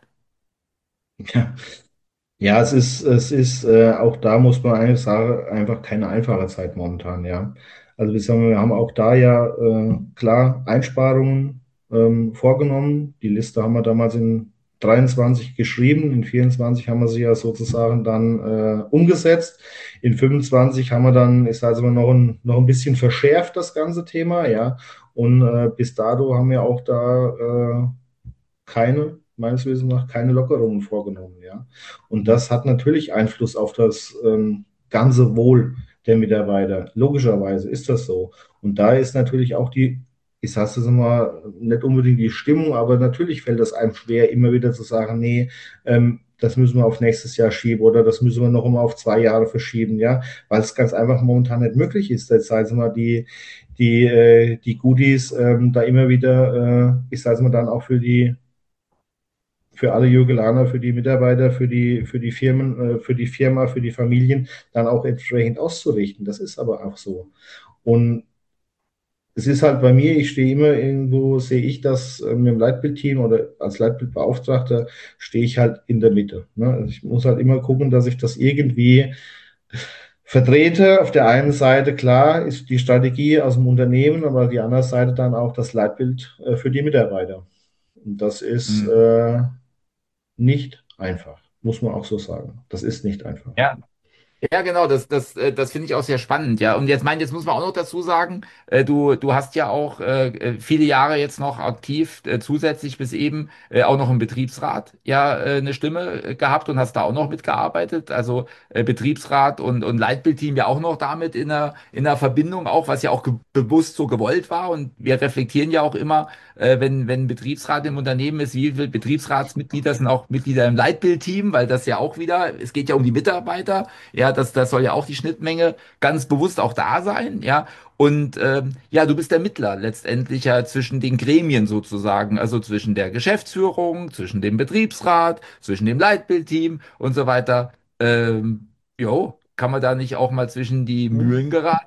Ja, ja, es ist, es ist, äh, auch da muss man eigentlich sagen, einfach keine einfache Zeit momentan, ja. Also wir sagen, wir haben auch da ja äh, klar Einsparungen ähm, vorgenommen. Die Liste haben wir damals in dreiundzwanzig geschrieben, in vierundzwanzig haben wir sie ja sozusagen dann äh, umgesetzt. In fünfundzwanzig haben wir dann, ist also noch ein, noch ein bisschen verschärft, das ganze Thema, ja. Und äh, bis dato haben wir auch da äh, keine, meines Wissens nach, keine Lockerungen vorgenommen, ja. Und Mhm. das hat natürlich Einfluss auf das ähm, ganze Wohl der Mitarbeiter. Logischerweise ist das so. Und da ist natürlich auch die, ich sage es mal, nicht unbedingt die Stimmung, aber natürlich fällt es einem schwer, immer wieder zu sagen, nee, ähm, das müssen wir auf nächstes Jahr schieben oder das müssen wir noch mal auf zwei Jahre verschieben, ja, weil es ganz einfach momentan nicht möglich ist. Jetzt sagen Sie mal, die, die, äh, die Goodies ähm, da immer wieder, äh, ich sage mal dann auch für die für alle Jürgelaner, für die Mitarbeiter, für die, für die Firmen, äh, für die Firma, für die Familien dann auch entsprechend auszurichten. Das ist aber auch so. Und es ist halt bei mir, ich stehe immer irgendwo, sehe ich das äh, mit dem Leitbildteam oder als Leitbildbeauftragter stehe ich halt in der Mitte. Ne? Also ich muss halt immer gucken, dass ich das irgendwie vertrete. Auf der einen Seite, klar, ist die Strategie aus dem Unternehmen, aber die andere Seite dann auch das Leitbild äh, für die Mitarbeiter. Und das ist Mhm. äh, nicht einfach, muss man auch so sagen. Das ist nicht einfach. Ja, ja, genau, das, das, äh, das finde ich auch sehr spannend, ja. Und jetzt mein, jetzt muss man auch noch dazu sagen, äh, du, du hast ja auch äh, äh, viele Jahre jetzt noch aktiv äh, zusätzlich bis eben äh, auch noch im Betriebsrat ja äh, eine Stimme äh, gehabt und hast da auch noch mitgearbeitet. Also äh, Betriebsrat und, und Leitbildteam ja auch noch damit in einer, in einer Verbindung auch, was ja auch ge bewusst so gewollt war. Und wir reflektieren ja auch immer, äh, wenn, wenn ein Betriebsrat im Unternehmen ist, wie viele Betriebsratsmitglieder sind auch Mitglieder im Leitbildteam, weil das ja auch wieder, es geht ja um die Mitarbeiter. Ja, das, das soll ja auch die Schnittmenge ganz bewusst auch da sein, ja. Und ähm, ja, du bist der Mittler letztendlich ja zwischen den Gremien sozusagen, also zwischen der Geschäftsführung, zwischen dem Betriebsrat, zwischen dem Leitbildteam und so weiter. Ähm, jo, kann man da nicht auch mal zwischen die Mühlen geraten?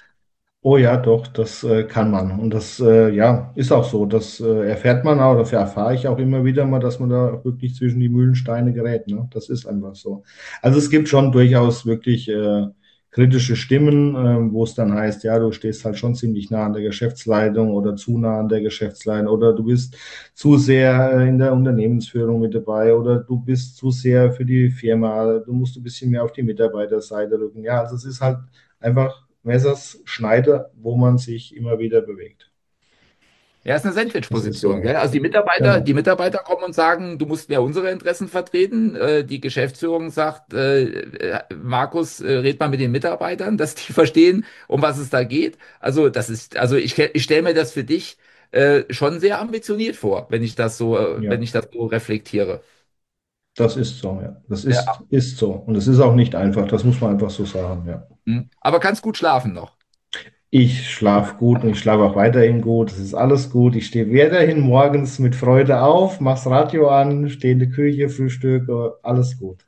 Oh ja, doch, das äh, kann man. Und das äh, ja, ist auch so. Das äh, erfährt man auch, dafür erfahre ich auch immer wieder mal, dass man da wirklich zwischen die Mühlensteine gerät. Ne? Das ist einfach so. Also es gibt schon durchaus wirklich äh, kritische Stimmen, äh, wo es dann heißt, ja, du stehst halt schon ziemlich nah an der Geschäftsleitung oder zu nah an der Geschäftsleitung oder du bist zu sehr äh, in der Unternehmensführung mit dabei oder du bist zu sehr für die Firma, du musst ein bisschen mehr auf die Mitarbeiterseite rücken. Ja, also es ist halt einfach Messerschneide, wo man sich immer wieder bewegt. Ja, ist eine Das ist Sandwich-Position, so. gell? Also die Mitarbeiter, die Genau. Mitarbeiter kommen und sagen, du musst mehr unsere Interessen vertreten. Äh, die Geschäftsführung sagt, äh, äh, Markus, äh, red mal mit den Mitarbeitern, dass die verstehen, um was es da geht. Also das ist, also ich, ich stelle mir das für dich äh, schon sehr ambitioniert vor, wenn ich das so, äh, wenn Ja, ich das so reflektiere. das ist so, ja. Das ist, Ja. ist so. Und es ist auch nicht einfach, das muss man einfach so sagen, ja. Hm. Aber kannst gut schlafen noch. Ich schlafe gut und ich schlafe auch weiterhin gut. Es ist alles gut. Ich stehe weiterhin morgens mit Freude auf, mach's Radio an, stehe in der Küche, frühstücke, alles gut.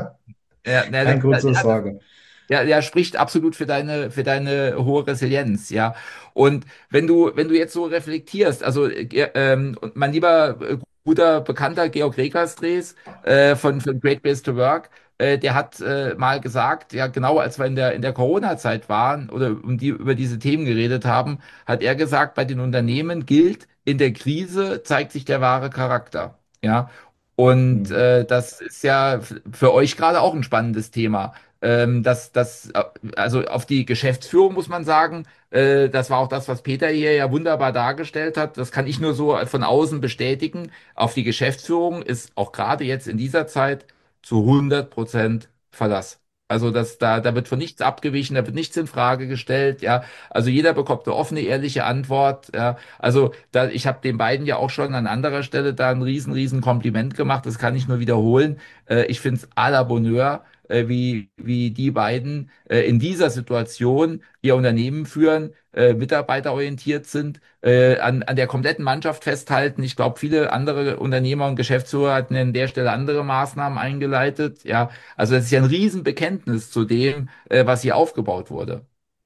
Ja, ja, Kein Grund ja, zur Sorge. ja, ja, spricht absolut für deine, für deine hohe Resilienz, ja. Und wenn du, wenn du jetzt so reflektierst, also äh, ähm, und mein lieber äh, guter Bekannter Georg Rekersdrees äh, von, von Great Place to Work, äh, der hat äh, mal gesagt, ja, genau als wir in der in der Corona-Zeit waren oder um die über diese Themen geredet haben, hat er gesagt, bei den Unternehmen gilt, in der Krise zeigt sich der wahre Charakter, ja. Und Hm. äh, das ist ja f- für euch gerade auch ein spannendes Thema. Ähm, das, das, äh, also auf die Geschäftsführung muss man sagen, äh, das war auch das, was Peter hier ja wunderbar dargestellt hat. Das kann ich nur so von außen bestätigen. Auf die Geschäftsführung ist auch gerade jetzt in dieser Zeit zu hundert Prozent Verlass. Also das, da, da wird von nichts abgewichen, da wird nichts in Frage gestellt, ja. Also jeder bekommt eine offene, ehrliche Antwort, ja. Also da, ich habe den beiden ja auch schon an anderer Stelle da ein riesen, riesen Kompliment gemacht. Das kann ich nur wiederholen. Äh, ich finde es à la Bonheur, äh, wie, wie die beiden äh, in dieser Situation ihr Unternehmen führen, äh, mitarbeiterorientiert sind, äh, an, an der kompletten Mannschaft festhalten. Ich glaube, viele andere Unternehmer und Geschäftsführer hatten an der Stelle andere Maßnahmen eingeleitet. Ja, also das ist ja ein Riesenbekenntnis zu dem, äh, was hier aufgebaut wurde.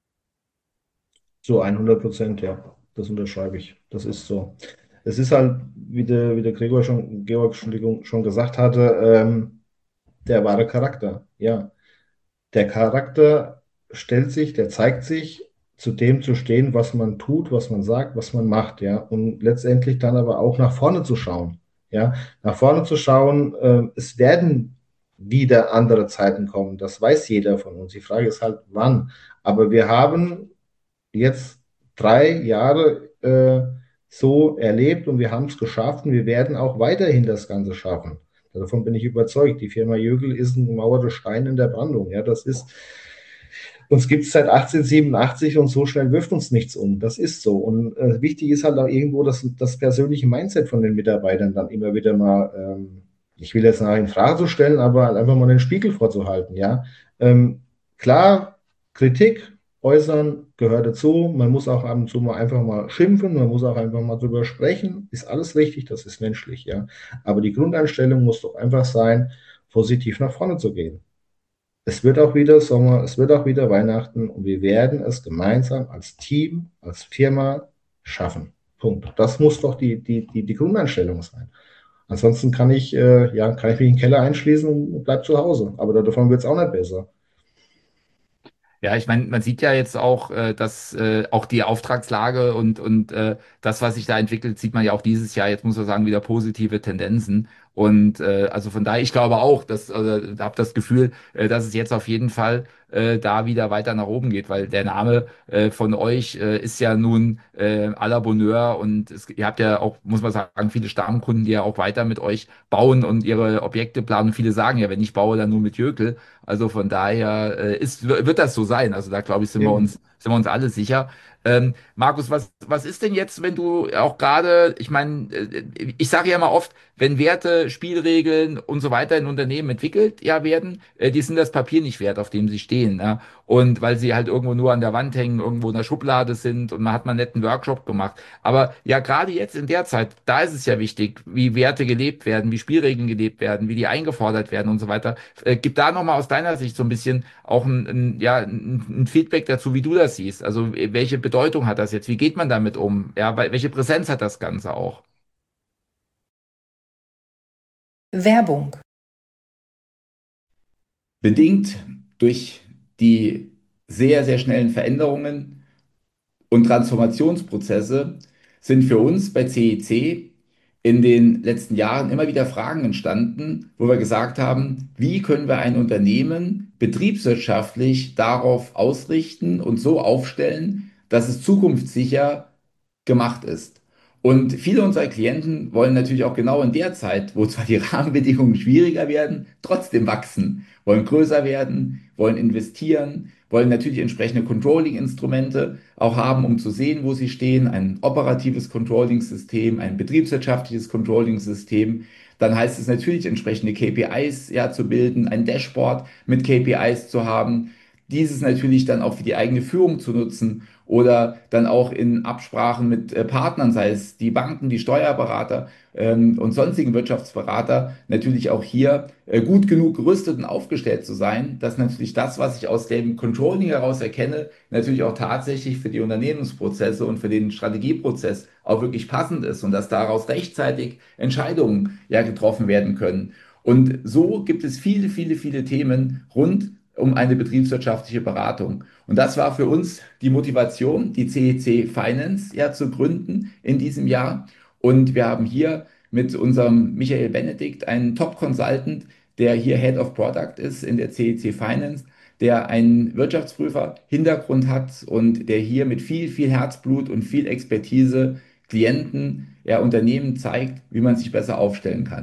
So hundert Prozent, ja, das unterschreibe ich. Das ist so. Es ist halt, wie der, wie der Gregor schon, Georg, Entschuldigung, schon gesagt hatte, ähm, der wahre Charakter. Ja, der Charakter stellt sich, der zeigt sich, zu dem zu stehen, was man tut, was man sagt, was man macht, ja, und letztendlich dann aber auch nach vorne zu schauen, ja, nach vorne zu schauen. Äh, es werden wieder andere Zeiten kommen, das weiß jeder von uns. Die Frage ist halt, wann. Aber wir haben jetzt drei Jahre äh, so erlebt und wir haben es geschafft und wir werden auch weiterhin das Ganze schaffen. Davon bin ich überzeugt. Die Firma Jögel ist ein gemauerter Stein in der Brandung. Ja, das ist, uns gibt es seit achtzehnhundertsiebenundachtzig und so schnell wirft uns nichts um. Das ist so. Und äh, wichtig ist halt auch irgendwo das, das persönliche Mindset von den Mitarbeitern dann immer wieder mal, ähm, ich will jetzt nachher in Frage zu stellen, aber halt einfach mal den Spiegel vorzuhalten. Ja, ähm, klar, Kritik äußern gehört dazu. Man muss auch ab und zu mal einfach mal schimpfen, man muss auch einfach mal drüber sprechen. Ist alles richtig, das ist menschlich, ja. Aber die Grundeinstellung muss doch einfach sein, positiv nach vorne zu gehen. Es wird auch wieder Sommer, es wird auch wieder Weihnachten und wir werden es gemeinsam als Team, als Firma schaffen. Punkt. Das muss doch die, die, die, die Grundeinstellung sein. Ansonsten kann ich, äh, ja, kann ich mich in den Keller einschließen und bleib zu Hause. Aber davon wird es auch nicht besser. Ja, ich meine, man sieht ja jetzt auch, äh, dass äh, auch die Auftragslage und, und äh, das, was sich da entwickelt, sieht man ja auch dieses Jahr, jetzt muss man sagen, wieder positive Tendenzen. Und äh, also von daher, ich glaube auch, dass, also, habe das Gefühl, äh, dass es jetzt auf jeden Fall äh, da wieder weiter nach oben geht, weil der Name äh, von euch äh, ist ja nun äh, à la Bonheur und es, ihr habt ja auch, muss man sagen, viele Stammkunden, die ja auch weiter mit euch bauen und ihre Objekte planen. Viele sagen ja, wenn ich baue, dann nur mit Jökel. Also von daher äh, ist, wird das so sein. Also da glaube ich, sind wir uns, Eben. sind wir uns alle sicher. Ähm, Markus, was, was ist denn jetzt, wenn du auch gerade, ich meine, äh, ich sage ja immer oft, wenn Werte, Spielregeln und so weiter in Unternehmen entwickelt ja werden, äh, die sind das Papier nicht wert, auf dem sie stehen. Ja? Und weil sie halt irgendwo nur an der Wand hängen, irgendwo in der Schublade sind und man hat mal einen netten Workshop gemacht. Aber ja, gerade jetzt in der Zeit, da ist es ja wichtig, wie Werte gelebt werden, wie Spielregeln gelebt werden, wie die eingefordert werden und so weiter. Äh, gib da nochmal aus deiner Sicht so ein bisschen auch ein, ein, ja, ein, ein Feedback dazu, wie du das siehst. Also äh, welche Bedeutung hat das jetzt? Wie geht man damit um? Ja, weil- welche Präsenz hat das Ganze auch? Werbung. Bedingt durch die sehr, sehr schnellen Veränderungen und Transformationsprozesse sind für uns bei C E C in den letzten Jahren immer wieder Fragen entstanden, wo wir gesagt haben, wie können wir ein Unternehmen betriebswirtschaftlich darauf ausrichten und so aufstellen, dass es zukunftssicher gemacht ist. Und viele unserer Klienten wollen natürlich auch genau in der Zeit, wo zwar die Rahmenbedingungen schwieriger werden, trotzdem wachsen, wollen größer werden, wollen investieren, wollen natürlich entsprechende Controlling-Instrumente auch haben, um zu sehen, wo sie stehen, ein operatives Controlling-System, ein betriebswirtschaftliches Controlling-System. Dann heißt es natürlich, entsprechende K P Is ja zu bilden, ein Dashboard mit K P Is zu haben, dieses natürlich dann auch für die eigene Führung zu nutzen oder dann auch in Absprachen mit äh, Partnern, sei es die Banken, die Steuerberater ähm, und sonstigen Wirtschaftsberater, natürlich auch hier äh, gut genug gerüstet und aufgestellt zu sein, dass natürlich das, was ich aus dem Controlling heraus erkenne, natürlich auch tatsächlich für die Unternehmensprozesse und für den Strategieprozess auch wirklich passend ist und dass daraus rechtzeitig Entscheidungen ja getroffen werden können. Und so gibt es viele, viele, viele Themen rund um eine betriebswirtschaftliche Beratung. Und das war für uns die Motivation, die C E C Finance ja zu gründen in diesem Jahr. Und wir haben hier mit unserem Michael Benedikt einen Top-Consultant, der hier Head of Product ist in der C E C Finance, der einen Wirtschaftsprüfer-Hintergrund hat und der hier mit viel, viel Herzblut und viel Expertise Klienten, ja, Unternehmen zeigt, wie man sich besser aufstellen kann.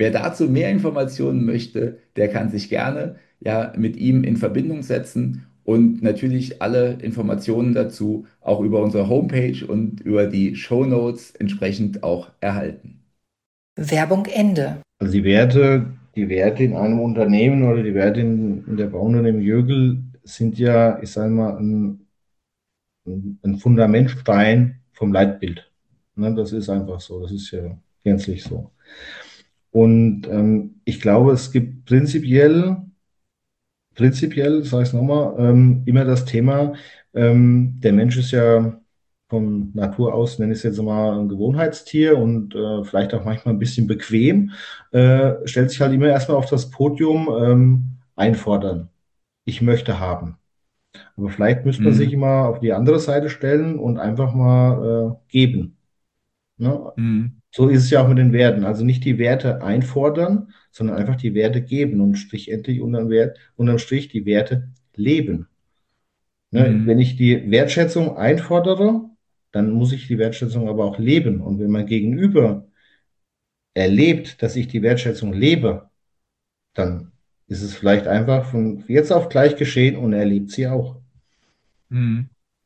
Wer dazu mehr Informationen möchte, der kann sich gerne ja mit ihm in Verbindung setzen und natürlich alle Informationen dazu auch über unsere Homepage und über die Shownotes entsprechend auch erhalten. Werbung Ende. Also die Werte, die Werte in einem Unternehmen oder die Werte in, in der Bauunternehmen Jögel sind ja, ich sage mal, ein, ein Fundamentstein vom Leitbild. Ne, das ist einfach so, das ist ja gänzlich so. Und ähm, ich glaube, es gibt prinzipiell, prinzipiell, sage ich es nochmal, ähm, immer das Thema, ähm, der Mensch ist ja von Natur aus, nenne ich es jetzt mal, ein Gewohnheitstier und äh, vielleicht auch manchmal ein bisschen bequem, äh, stellt sich halt immer erstmal auf das Podium, ähm, einfordern. Ich möchte haben. Aber vielleicht müsste man sich Mhm. mal auf die andere Seite stellen und einfach mal äh, geben. Ne? Mhm. So ist es ja auch mit den Werten. Also nicht die Werte einfordern, sondern einfach die Werte geben und strich endlich unterm Wert, unterm Strich die Werte leben. Ne? Wenn Mhm. ich die Wertschätzung einfordere, dann muss ich die Wertschätzung aber auch leben. Und wenn mein Gegenüber erlebt, dass ich die Wertschätzung lebe, dann ist es vielleicht einfach von jetzt auf gleich geschehen und er lebt sie auch. Mhm.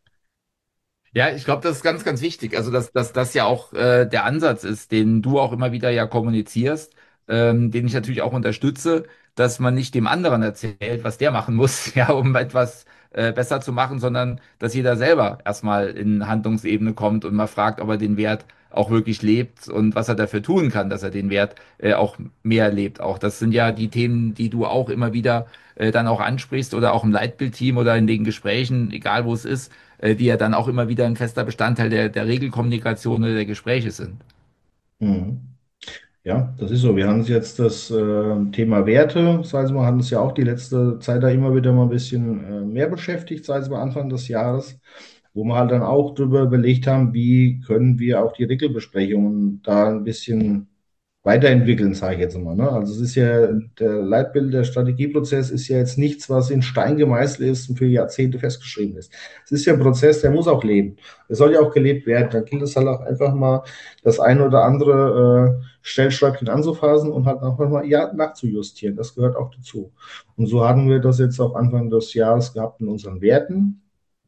Ja, ich glaube, das ist ganz, ganz wichtig. Also, dass, dass das ja auch äh, der Ansatz ist, den du auch immer wieder ja kommunizierst, ähm, den ich natürlich auch unterstütze, dass man nicht dem anderen erzählt, was der machen muss, ja, um etwas äh, besser zu machen, sondern dass jeder selber erstmal in Handlungsebene kommt und mal fragt, ob er den Wert auch wirklich lebt und was er dafür tun kann, dass er den Wert äh, auch mehr lebt. Auch das sind ja die Themen, die du auch immer wieder äh, dann auch ansprichst oder auch im Leitbildteam oder in den Gesprächen, egal wo es ist, äh, die ja dann auch immer wieder ein fester Bestandteil der, der Regelkommunikation oder der Gespräche sind. Mhm. Ja, das ist so. Wir haben uns jetzt das äh, Thema Werte, sagen Sie mal, hatten uns ja auch die letzte Zeit da immer wieder mal ein bisschen äh, mehr beschäftigt, sagen Sie mal Anfang des Jahres, wo wir halt dann auch darüber überlegt haben, wie können wir auch die Regelbesprechungen da ein bisschen weiterentwickeln, sage ich jetzt mal. Ne? Also es ist ja, der Leitbild, der Strategieprozess ist ja jetzt nichts, was in Stein gemeißelt ist und für Jahrzehnte festgeschrieben ist. Es ist ja ein Prozess, der muss auch leben. Er soll ja auch gelebt werden. Dann gilt es halt auch einfach mal, das eine oder andere äh, Stellschräubchen anzufassen und halt auch mal ja, nachzujustieren. Das gehört auch dazu. Und so hatten wir das jetzt auch Anfang des Jahres gehabt in unseren Werten,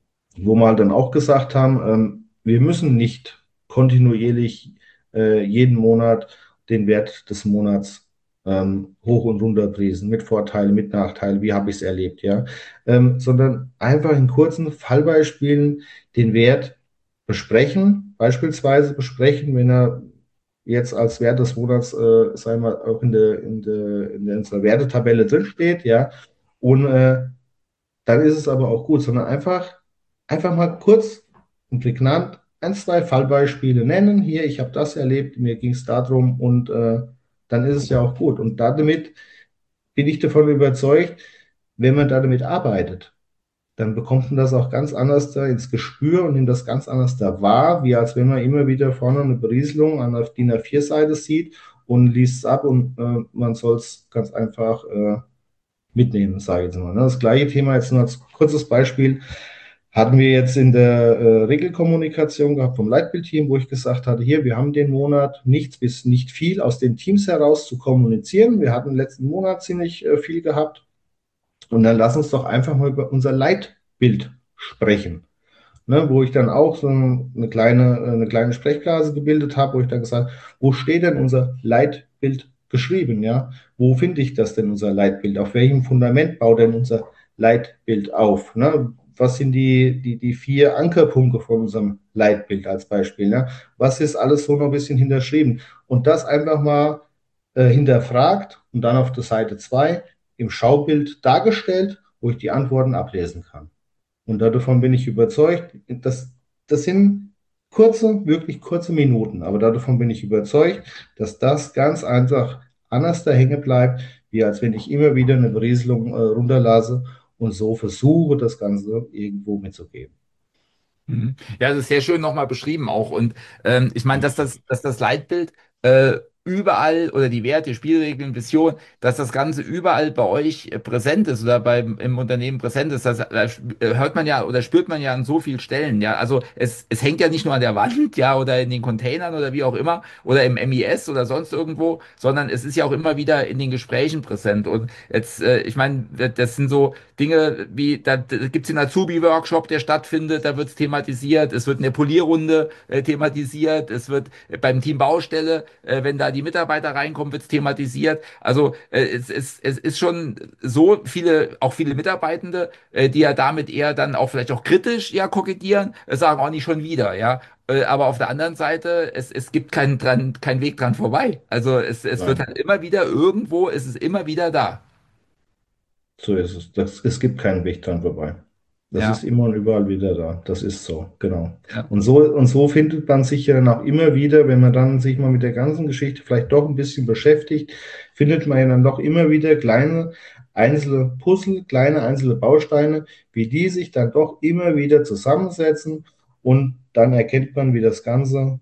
wo wir halt dann auch gesagt haben, ähm, wir müssen nicht kontinuierlich äh, jeden Monat den Wert des Monats ähm, hoch und runter priesen, mit Vorteilen, mit Nachteilen, wie habe ich es erlebt, ja, ähm, sondern einfach in kurzen Fallbeispielen den Wert besprechen, beispielsweise besprechen, wenn er jetzt als Wert des Monats, äh, sagen wir, auch in der, in der, in der, unserer Wertetabelle drinsteht, ja, und äh, dann ist es aber auch gut, sondern einfach, einfach mal kurz und prägnant ein, zwei Fallbeispiele nennen. Hier, ich habe das erlebt, mir ging es darum und äh, dann ist es ja auch gut. Und damit bin ich davon überzeugt, wenn man da damit arbeitet, dann bekommt man das auch ganz anders da ins Gespür und nimmt das ganz anders da wahr, wie als wenn man immer wieder vorne eine Berieselung an der D I N A vier Seite sieht und liest es ab und äh, man soll es ganz einfach äh, mitnehmen, sage ich jetzt mal. Ne? Das gleiche Thema, jetzt nur als kurzes Beispiel, hatten wir jetzt in der äh, Regelkommunikation gehabt vom Leitbildteam, wo ich gesagt hatte, hier, wir haben den Monat nichts bis nicht viel aus den Teams heraus zu kommunizieren. Wir hatten letzten Monat ziemlich äh, viel gehabt. Und dann lass uns doch einfach mal über unser Leitbild sprechen. Ne, wo ich dann auch so eine kleine, eine kleine Sprechblase gebildet habe, wo ich dann gesagt habe, wo steht denn unser Leitbild geschrieben, ja? Wo finde ich das denn, unser Leitbild? Auf welchem Fundament baut denn unser Leitbild auf? Ne? Was sind die, die, die vier Ankerpunkte von unserem Leitbild als Beispiel? Ne? Was ist alles so noch ein bisschen hinterschrieben? Und das einfach mal äh, hinterfragt und dann auf der Seite zwei im Schaubild dargestellt, wo ich die Antworten ablesen kann. Und davon bin ich überzeugt, dass das sind kurze, wirklich kurze Minuten, aber davon bin ich überzeugt, dass das ganz einfach anders da hängen bleibt, wie als wenn ich immer wieder eine Berieselung äh, runterlasse und so versuche, das Ganze irgendwo mitzugeben. Mhm. Ja, das ist sehr schön nochmal beschrieben auch. Und ähm, ich meine, dass das, dass das Leitbild äh, überall oder die Werte, Spielregeln, Vision, dass das Ganze überall bei euch äh, präsent ist oder beim im Unternehmen präsent ist. Das äh, hört man ja oder spürt man ja an so vielen Stellen. Ja, also es, es hängt ja nicht nur an der Wand, ja, oder in den Containern oder wie auch immer oder im M I S oder sonst irgendwo, sondern es ist ja auch immer wieder in den Gesprächen präsent. Und jetzt, äh, ich meine, das sind so Dinge wie, da, da gibt es den Azubi-Workshop, der stattfindet, da wird es thematisiert, es wird in der Polierrunde äh, thematisiert, es wird äh, beim Team Baustelle, äh, wenn da die Mitarbeiter reinkommen, wird es thematisiert. Also äh, es, es, es ist schon so viele, auch viele Mitarbeitende, äh, die ja damit eher dann auch vielleicht auch kritisch ja kokettieren, äh, sagen auch nicht schon wieder, ja. Äh, Aber auf der anderen Seite, es, es gibt keinen dran, keinen Weg dran vorbei. Also es, es wird Nein, halt immer wieder irgendwo, es ist immer wieder da. so ist es. Das, es gibt keinen Weg dran vorbei. Das ist Ja, immer und überall wieder da. Das ist so, genau. ja. Und so, und so findet man sich ja dann auch immer wieder, wenn man dann sich mal mit der ganzen Geschichte vielleicht doch ein bisschen beschäftigt, findet man ja dann doch immer wieder kleine einzelne Puzzle, kleine einzelne Bausteine, wie die sich dann doch immer wieder zusammensetzen und dann erkennt man, wie das Ganze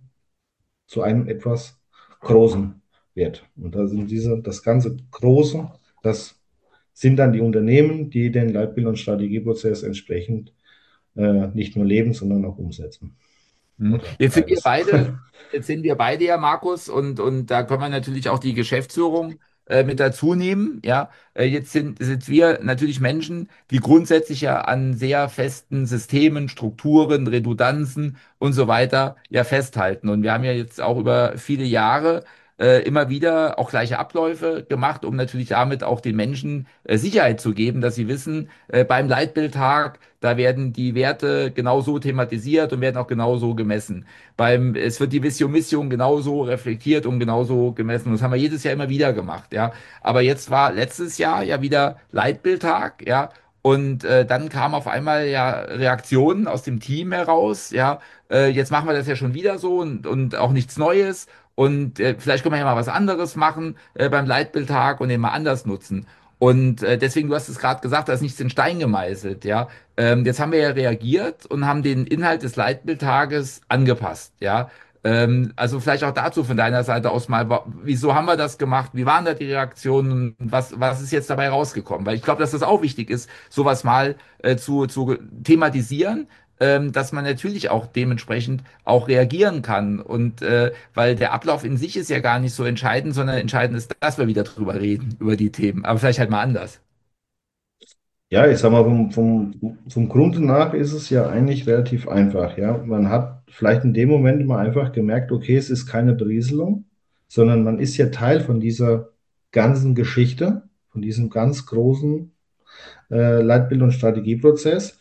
zu einem etwas Großen wird. Und da sind diese, das ganze Große, das sind dann die Unternehmen, die den Leitbild- und Strategieprozess entsprechend äh, nicht nur leben, sondern auch umsetzen. Hm. Oder Jetzt sind wir beides. beide, jetzt sind wir beide ja, Markus, und, und da können wir natürlich auch die Geschäftsführung äh, mit dazu nehmen. Ja, äh, jetzt sind, sind wir natürlich Menschen, die grundsätzlich ja an sehr festen Systemen, Strukturen, Redundanzen und so weiter ja festhalten. Und wir haben ja jetzt auch über viele Jahre äh, immer wieder auch gleiche Abläufe gemacht, um natürlich damit auch den Menschen äh, Sicherheit zu geben, dass sie wissen, äh, beim Leitbildtag, da werden die Werte genauso thematisiert und werden auch genauso gemessen. Beim, es wird die Vision Mission genauso reflektiert und genauso gemessen. Das haben wir jedes Jahr immer wieder gemacht, ja. Aber jetzt war letztes Jahr ja wieder Leitbildtag, ja. Und äh, dann kam auf einmal ja Reaktionen aus dem Team heraus, ja. Äh, jetzt machen wir das ja schon wieder so und, und auch nichts Neues. Und äh, vielleicht können wir ja mal was anderes machen äh, beim Leitbildtag und den mal anders nutzen. Und äh, deswegen, du hast es gerade gesagt, da ist nichts in Stein gemeißelt, ja. Ähm, jetzt haben wir ja reagiert und haben den Inhalt des Leitbildtages angepasst, ja. Ähm, also vielleicht auch dazu von deiner Seite aus mal, wa- wieso haben wir das gemacht? Wie waren da die Reaktionen? Was, was ist jetzt dabei rausgekommen? Weil ich glaube, dass das auch wichtig ist, sowas mal äh, zu, zu thematisieren, ähm, dass man natürlich auch dementsprechend auch reagieren kann. Und äh, weil der Ablauf in sich ist ja gar nicht so entscheidend, sondern entscheidend ist, dass wir wieder drüber reden, über die Themen. Aber vielleicht halt mal anders. Ja, ich sag mal, vom, vom, vom Grunde nach ist es ja eigentlich relativ einfach. Ja, man hat vielleicht in dem Moment mal einfach gemerkt, okay, es ist keine Berieselung, sondern man ist ja Teil von dieser ganzen Geschichte, von diesem ganz großen äh, Leitbild- und Strategieprozess.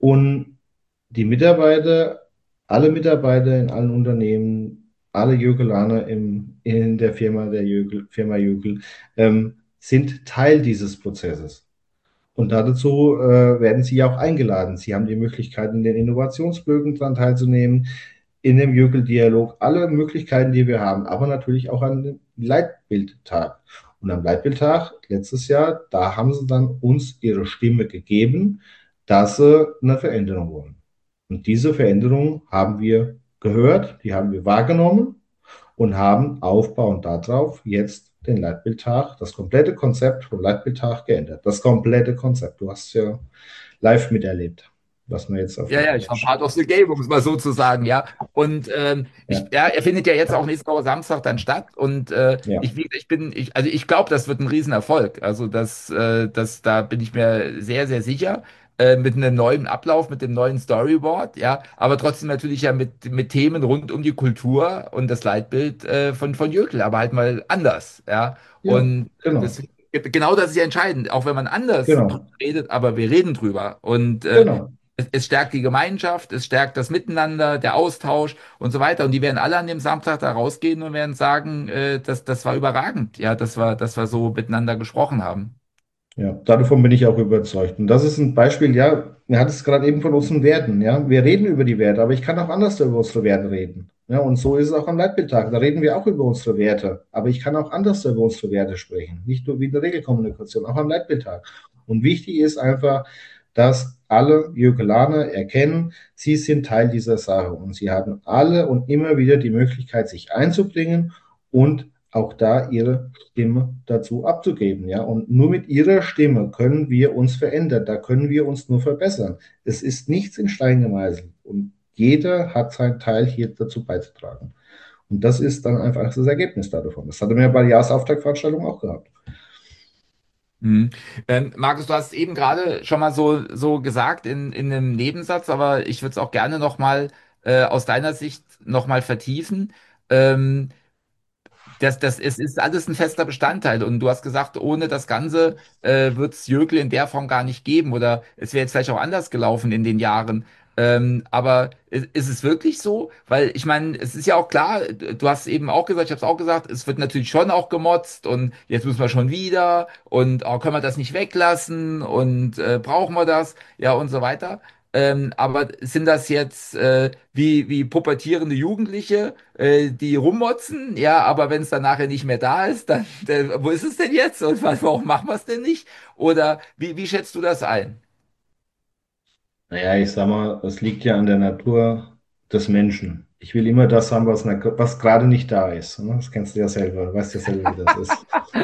Und die Mitarbeiter, alle Mitarbeiter in allen Unternehmen, alle Jökelaner im, in der Firma der Jökel, Firma Jökel, ähm, sind Teil dieses Prozesses. Und dazu äh, werden Sie auch eingeladen. Sie haben die Möglichkeit, in den Innovationsbögen daran teilzunehmen, in dem Jökel-Dialog, alle Möglichkeiten, die wir haben, aber natürlich auch an dem Leitbildtag. Und am Leitbildtag letztes Jahr, da haben Sie dann uns Ihre Stimme gegeben, dass Sie eine Veränderung wollen. Und diese Veränderung haben wir gehört, die haben wir wahrgenommen und haben aufbauend darauf jetzt den Leitbildtag, das komplette Konzept vom Leitbildtag geändert. Das komplette Konzept. Du hast ja live miterlebt, was wir jetzt auf Ja, die ja, Beine ich war part gestellt of haben. the game, um es mal so zu sagen, ja. Und ähm, ich, Ja, ja, er findet ja jetzt auch nächste Woche Samstag dann statt. Und äh, ja, ich, wie- ich bin, ich, also ich glaube, das wird ein Riesenerfolg. Also das, äh, das, da bin ich mir sehr, sehr sicher. Äh, mit einem neuen Ablauf, mit dem neuen Storyboard, ja, aber trotzdem natürlich ja mit, mit Themen rund um die Kultur und das Leitbild äh, von, von Jökel, aber halt mal anders, ja. ja, Und das, genau, genau das ist ja entscheidend, auch wenn man anders drüber genau, redet, aber wir reden drüber. Und äh, genau. es, es stärkt die Gemeinschaft, es stärkt das Miteinander, der Austausch und so weiter. Und die werden alle an dem Samstag da rausgehen und werden sagen, äh, das, das war überragend, ja, dass wir, dass wir so miteinander gesprochen haben. Ja, davon bin ich auch überzeugt. Und das ist ein Beispiel, ja, wir hatten es gerade eben von unseren Werten, ja. Wir reden über die Werte, aber ich kann auch anders über unsere Werte reden. Ja, und so ist es auch am Leitbildtag. Da reden wir auch über unsere Werte, aber ich kann auch anders über unsere Werte sprechen. Nicht nur wie in der Regelkommunikation, auch am Leitbildtag. Und wichtig ist einfach, dass alle Jökelaner erkennen, sie sind Teil dieser Sache und sie haben alle und immer wieder die Möglichkeit, sich einzubringen und auch da ihre Stimme dazu abzugeben, ja. Und nur mit ihrer Stimme können wir uns verändern, da können wir uns nur verbessern. Es ist nichts in Stein gemeißelt und jeder hat seinen Teil hier dazu beizutragen. Und das ist dann einfach das Ergebnis davon. Das hatte mir bei der Jahresauftaktveranstaltung auch gehabt. Mhm. Ähm, Markus, du hast eben gerade schon mal so, so gesagt in, in einem Nebensatz, aber ich würde es auch gerne noch mal äh, aus deiner Sicht noch mal vertiefen. Ähm, Das, das, es ist alles ein fester Bestandteil. Und du hast gesagt, ohne das Ganze äh, wird es Jökel in der Form gar nicht geben. Oder es wäre jetzt vielleicht auch anders gelaufen in den Jahren. Ähm, aber ist, ist es wirklich so? Weil ich meine, es ist ja auch klar, du hast eben auch gesagt, ich habe es auch gesagt, es wird natürlich schon auch gemotzt und jetzt müssen wir schon wieder und oh, können wir das nicht weglassen und äh, brauchen wir das? Ja, und so weiter. Ähm, aber sind das jetzt äh, wie, wie pubertierende Jugendliche, äh, die rummotzen? Ja, aber wenn es dann nachher nicht mehr da ist, dann, dann wo ist es denn jetzt? Und was, warum machen wir es denn nicht? Oder wie, wie schätzt du das ein? Naja, ich sag mal, es liegt ja an der Natur des Menschen. Ich will immer das haben, was, was gerade nicht da ist. Ne? Das kennst du ja selber, du weißt ja selber, wie das ist.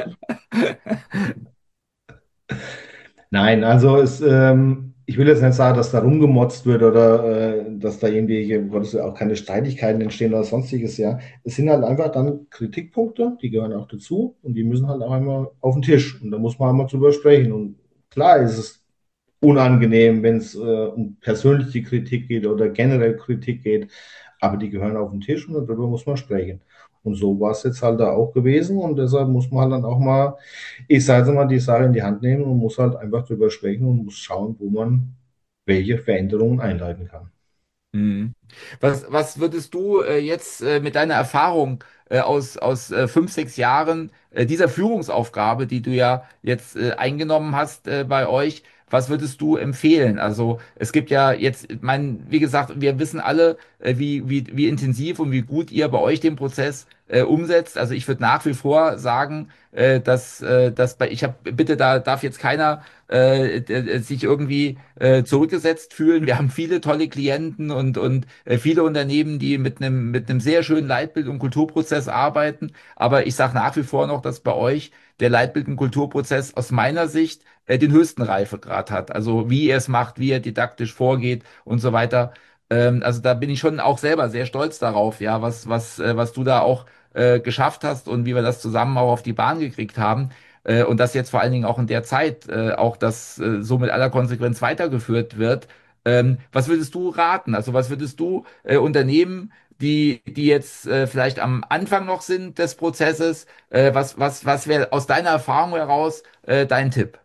Nein, also es, ähm, ich will jetzt nicht sagen, dass da rumgemotzt wird oder äh, dass da irgendwie, um Gottes Willen, auch keine Streitigkeiten entstehen oder sonstiges, ja. Es sind halt einfach dann Kritikpunkte, die gehören auch dazu und die müssen halt auch einmal auf den Tisch und da muss man einmal drüber sprechen. Und klar ist es unangenehm, wenn es äh, um persönliche Kritik geht oder generell Kritik geht, aber die gehören auf den Tisch und darüber muss man sprechen. Und so war es jetzt halt da auch gewesen und deshalb muss man halt dann auch mal, ich sage mal, die Sache in die Hand nehmen und muss halt einfach drüber sprechen und muss schauen, wo man welche Veränderungen einleiten kann. Mhm. Was, was würdest du äh, jetzt äh, mit deiner Erfahrung äh, aus, aus äh, fünf, sechs Jahren äh, dieser Führungsaufgabe, die du ja jetzt äh, eingenommen hast äh, bei euch, was würdest du empfehlen? Also es gibt ja jetzt, ich mein, wie gesagt, wir wissen alle, äh, wie, wie, wie intensiv und wie gut ihr bei euch den Prozess äh, umsetzt. Also ich würde nach wie vor sagen, äh, dass, äh, dass bei, ich habe, bitte, da darf jetzt keiner äh, äh, sich irgendwie äh, zurückgesetzt fühlen. Wir haben viele tolle Klienten und, und äh, viele Unternehmen, die mit einem mit einem sehr schönen Leitbild- und Kulturprozess arbeiten. Aber ich sage nach wie vor noch, dass bei euch der Leitbild- und Kulturprozess aus meiner Sicht äh, den höchsten Reifegrad hat. Also wie ihr es macht, wie ihr didaktisch vorgeht und so weiter. Ähm, also da bin ich schon auch selber sehr stolz darauf, ja, was, was, äh, was du da auch äh, geschafft hast und wie wir das zusammen auch auf die Bahn gekriegt haben. Äh, und das jetzt vor allen Dingen auch in der Zeit, äh, auch das äh, so mit aller Konsequenz weitergeführt wird. Ähm, was würdest du raten? Also was würdest du äh, Unternehmen, die, die jetzt äh, vielleicht am Anfang noch sind des Prozesses, äh, was, was, was wäre aus deiner Erfahrung heraus äh, dein Tipp?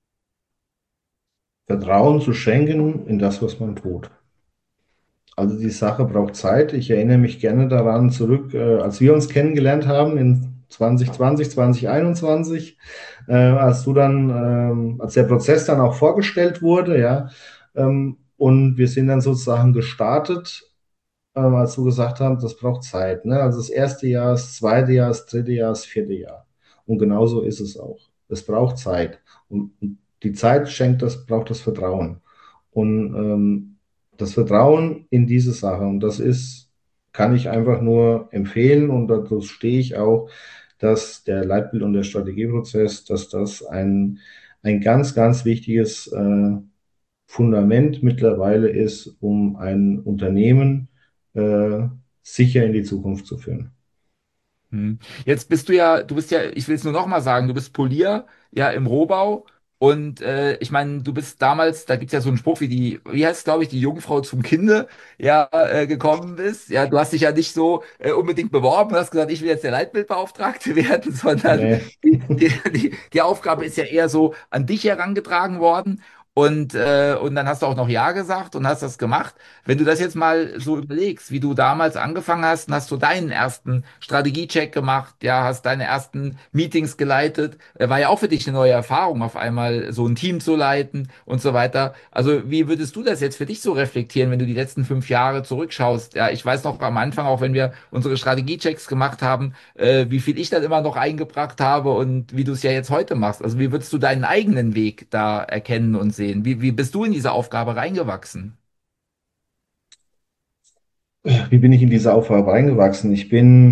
Vertrauen zu schenken in das, was man tut. Also die Sache braucht Zeit. Ich erinnere mich gerne daran zurück, äh, als wir uns kennengelernt haben in zwanzig zwanzig, zwanzig einundzwanzig, äh, als du dann, ähm, als der Prozess dann auch vorgestellt wurde, ja, ähm, und wir sind dann sozusagen gestartet, ähm, als du gesagt hast, das braucht Zeit, ne? Also das erste Jahr, das zweite Jahr, das dritte Jahr, das vierte Jahr. Und genauso ist es auch. Es braucht Zeit. Und, und die Zeit schenkt das, braucht das Vertrauen. Und ähm, das Vertrauen in diese Sache, und das ist, kann ich einfach nur empfehlen, und dazu stehe ich auch, dass der Leitbild- und der Strategieprozess, dass das ein, ein ganz, ganz wichtiges äh, Fundament mittlerweile ist, um ein Unternehmen äh, sicher in die Zukunft zu führen. Hm. Jetzt bist du ja, du bist ja, ich will es nur noch mal sagen, du bist Polier, ja, im Rohbau. Und äh, ich meine, du bist damals, da gibt's ja so einen Spruch wie die, wie heißt es, glaube ich, die Jungfrau zum Kinde, ja, äh, gekommen bist. Ja, du hast dich ja nicht so äh, unbedingt beworben, hast gesagt, ich will jetzt der Leitbildbeauftragte werden, sondern Nee. die, die, die, die Aufgabe ist ja eher so an dich herangetragen worden. Und, äh, und dann hast du auch noch Ja gesagt und hast das gemacht. Wenn du das jetzt mal so überlegst, wie du damals angefangen hast, und hast du deinen ersten Strategiecheck gemacht, ja, hast deine ersten Meetings geleitet, äh, war ja auch für dich eine neue Erfahrung, auf einmal so ein Team zu leiten und so weiter. Also wie würdest du das jetzt für dich so reflektieren, wenn du die letzten fünf Jahre zurückschaust? Ja, ich weiß noch am Anfang, auch wenn wir unsere Strategiechecks gemacht haben, äh, wie viel ich dann immer noch eingebracht habe und wie du es ja jetzt heute machst. Also wie würdest du deinen eigenen Weg da erkennen und sehen? Wie, wie bist du in diese Aufgabe reingewachsen? Wie bin ich in diese Aufgabe reingewachsen? Ich bin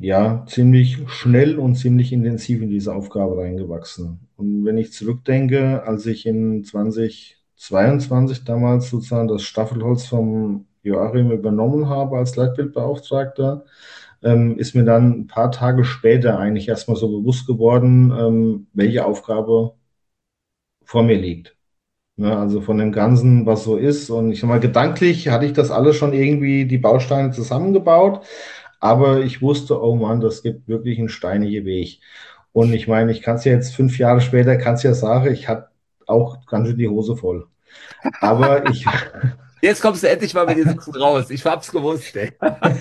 ja ziemlich schnell und ziemlich intensiv in diese Aufgabe reingewachsen. Und wenn ich zurückdenke, als ich in zweitausendzweiundzwanzig damals sozusagen das Staffelholz vom Joachim übernommen habe als Leitbildbeauftragter, ähm, ist mir dann ein paar Tage später eigentlich erstmal so bewusst geworden, ähm, welche Aufgabe vor mir liegt. Ne, also von dem Ganzen, was so ist. Und ich sag mal, gedanklich hatte ich das alles schon irgendwie die Bausteine zusammengebaut, aber ich wusste, oh Mann, das gibt wirklich einen steinigen Weg. Und ich meine, ich kann es ja jetzt fünf Jahre später, kann es ja sagen, ich hatte auch ganz schön die Hose voll. Aber ich, Jetzt kommst du endlich mal mit den Sachen raus. Ich hab's gewusst, ey.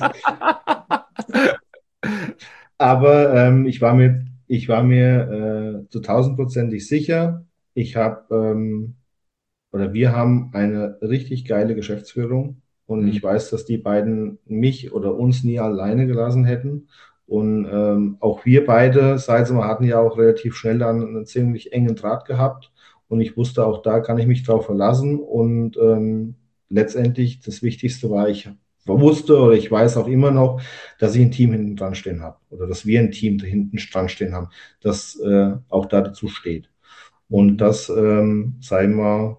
aber ähm, ich war mir, ich war mir äh, zu tausendprozentig sicher. Ich habe ähm, oder wir haben eine richtig geile Geschäftsführung und Hm, ich weiß, dass die beiden mich oder uns nie alleine gelassen hätten. Und ähm, auch wir beide, seitdem wir hatten ja auch relativ schnell dann einen ziemlich engen Draht gehabt und ich wusste, auch da kann ich mich drauf verlassen. Und ähm, letztendlich das Wichtigste war, ich wusste oder ich weiß auch immer noch, dass ich ein Team hinten dran stehen habe oder dass wir ein Team hinten dran stehen haben, das äh, auch da dazu steht. Und hm, das, ähm, sei mal,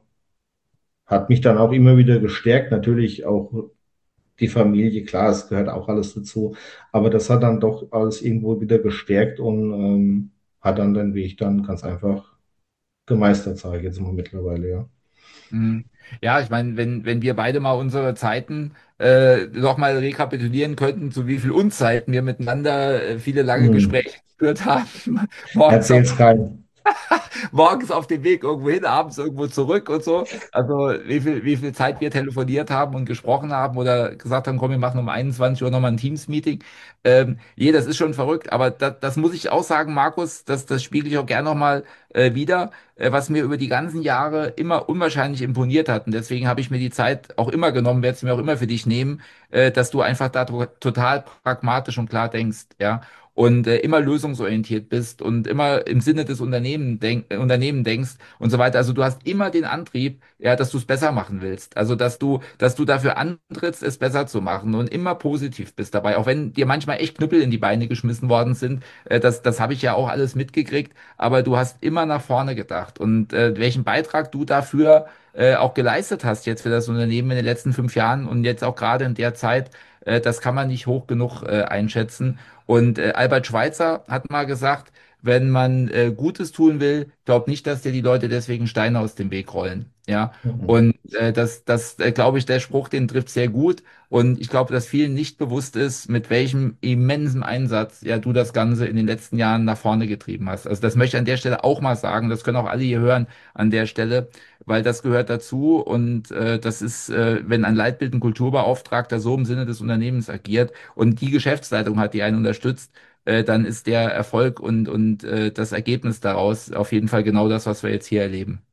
hat mich dann auch immer wieder gestärkt. Natürlich auch die Familie, klar, es gehört auch alles dazu. Aber das hat dann doch alles irgendwo wieder gestärkt und ähm, hat dann den Weg dann ganz einfach gemeistert, sage ich jetzt mal mittlerweile, ja. hm. Ja, ich meine, wenn, wenn wir beide mal unsere Zeiten äh, noch mal rekapitulieren könnten, zu wie viel Unzeiten wir miteinander äh, viele lange Hm. Gespräche geführt haben, morgens auf Erzähl's keinem. morgens auf dem Weg irgendwo hin, abends irgendwo zurück und so. Also wie viel, wie viel Zeit wir telefoniert haben und gesprochen haben oder gesagt haben, komm, wir machen um einundzwanzig Uhr nochmal ein Teams-Meeting. Ähm, je, das ist schon verrückt, aber das, das muss ich auch sagen, Markus, das, das spiegel ich auch gerne nochmal äh, wieder, äh, was mir über die ganzen Jahre immer unwahrscheinlich imponiert hat. Und deswegen habe ich mir die Zeit auch immer genommen, werde es mir auch immer für dich nehmen, äh, dass du einfach da to total pragmatisch und klar denkst, ja, und äh, immer lösungsorientiert bist und immer im Sinne des Unternehmen denk, äh, Unternehmen denkst und so weiter. Also du hast immer den Antrieb, ja, dass du es besser machen willst. Also dass du, dass du dafür antrittst, es besser zu machen und immer positiv bist dabei, auch wenn dir manchmal echt Knüppel in die Beine geschmissen worden sind. Äh, das, das habe ich ja auch alles mitgekriegt, aber du hast immer nach vorne gedacht und äh, welchen Beitrag du dafür äh, auch geleistet hast jetzt für das Unternehmen in den letzten fünf Jahren und jetzt auch gerade in der Zeit, äh, das kann man nicht hoch genug äh, einschätzen. Und äh, Albert Schweitzer hat mal gesagt, wenn man äh, Gutes tun will, glaubt nicht, dass dir die Leute deswegen Steine aus dem Weg rollen. Ja. Mhm. Und äh, das, das äh, glaube ich, der Spruch, den trifft sehr gut. Und ich glaube, dass vielen nicht bewusst ist, mit welchem immensen Einsatz ja du das Ganze in den letzten Jahren nach vorne getrieben hast. Also das möchte ich an der Stelle auch mal sagen. Das können auch alle hier hören an der Stelle, weil das gehört dazu. Und äh, das ist, äh, wenn ein Leitbild, ein Kulturbeauftragter so im Sinne des Unternehmens agiert und die Geschäftsleitung hat, die einen unterstützt, äh, dann ist der Erfolg und, und äh, das Ergebnis daraus auf jeden Fall genau das, was wir jetzt hier erleben.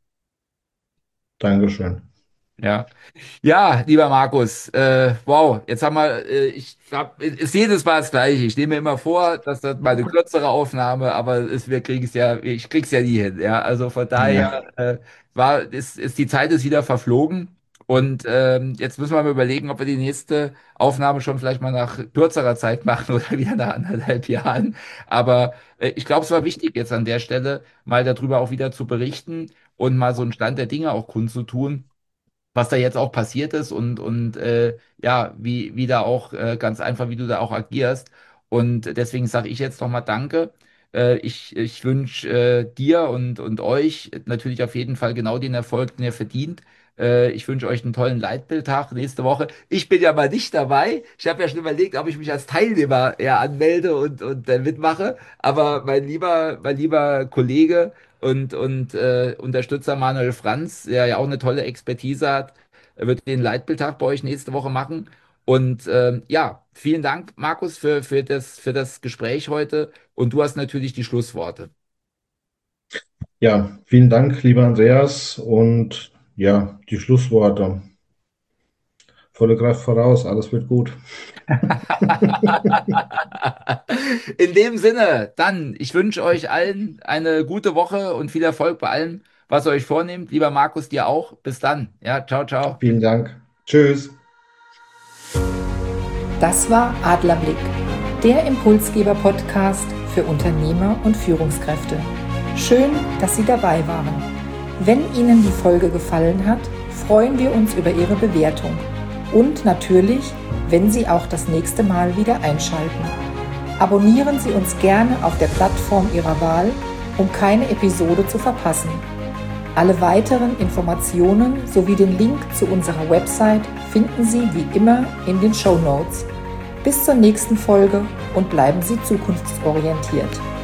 Dankeschön. Ja. Ja, lieber Markus, äh, wow, jetzt haben wir, äh, ich hab, ist jedes Mal das Gleiche. Ich nehme mir immer vor, dass das mal eine kürzere Aufnahme, aber es, wir kriegen es ja, ich krieg's ja nie hin. Ja, also von daher Ja, äh, war, ist, ist die Zeit ist wieder verflogen und ähm, jetzt müssen wir mal überlegen, ob wir die nächste Aufnahme schon vielleicht mal nach kürzerer Zeit machen oder wieder nach anderthalb Jahren. Aber äh, ich glaube, es war wichtig jetzt an der Stelle mal darüber auch wieder zu berichten und mal so einen Stand der Dinge auch kundzutun, was da jetzt auch passiert ist und, und äh, ja, wie, wie da auch äh, ganz einfach, wie du da auch agierst. Und deswegen sage ich jetzt nochmal Danke. Äh, ich ich wünsche äh, dir und, und euch natürlich auf jeden Fall genau den Erfolg, den ihr verdient. Äh, ich wünsche euch einen tollen Leitbildtag nächste Woche. Ich bin ja mal nicht dabei. Ich habe ja schon überlegt, ob ich mich als Teilnehmer ja anmelde und, und äh, mitmache. Aber mein lieber, mein lieber Kollege, und, und äh, Unterstützer Manuel Franz, der ja auch eine tolle Expertise hat, wird den Leitbildtag bei euch nächste Woche machen. Und ähm, ja, vielen Dank, Markus, für, für das, für das Gespräch heute. Und du hast natürlich die Schlussworte. ja, vielen Dank, lieber Andreas. Und ja, die Schlussworte. Volle Kraft voraus, alles wird gut. In dem Sinne, dann, ich wünsche euch allen eine gute Woche und viel Erfolg bei allem, was ihr euch vornehmt. Lieber Markus, dir auch. Bis dann. Ja, ciao, ciao. Vielen Dank. Tschüss. Das war Adlerblick, der Impulsgeber-Podcast für Unternehmer und Führungskräfte. Schön, dass Sie dabei waren. Wenn Ihnen die Folge gefallen hat, freuen wir uns über Ihre Bewertung und natürlich, wenn Sie auch das nächste Mal wieder einschalten. Abonnieren Sie uns gerne auf der Plattform Ihrer Wahl, um keine Episode zu verpassen. Alle weiteren Informationen sowie den Link zu unserer Website finden Sie wie immer in den Shownotes. Bis zur nächsten Folge und bleiben Sie zukunftsorientiert.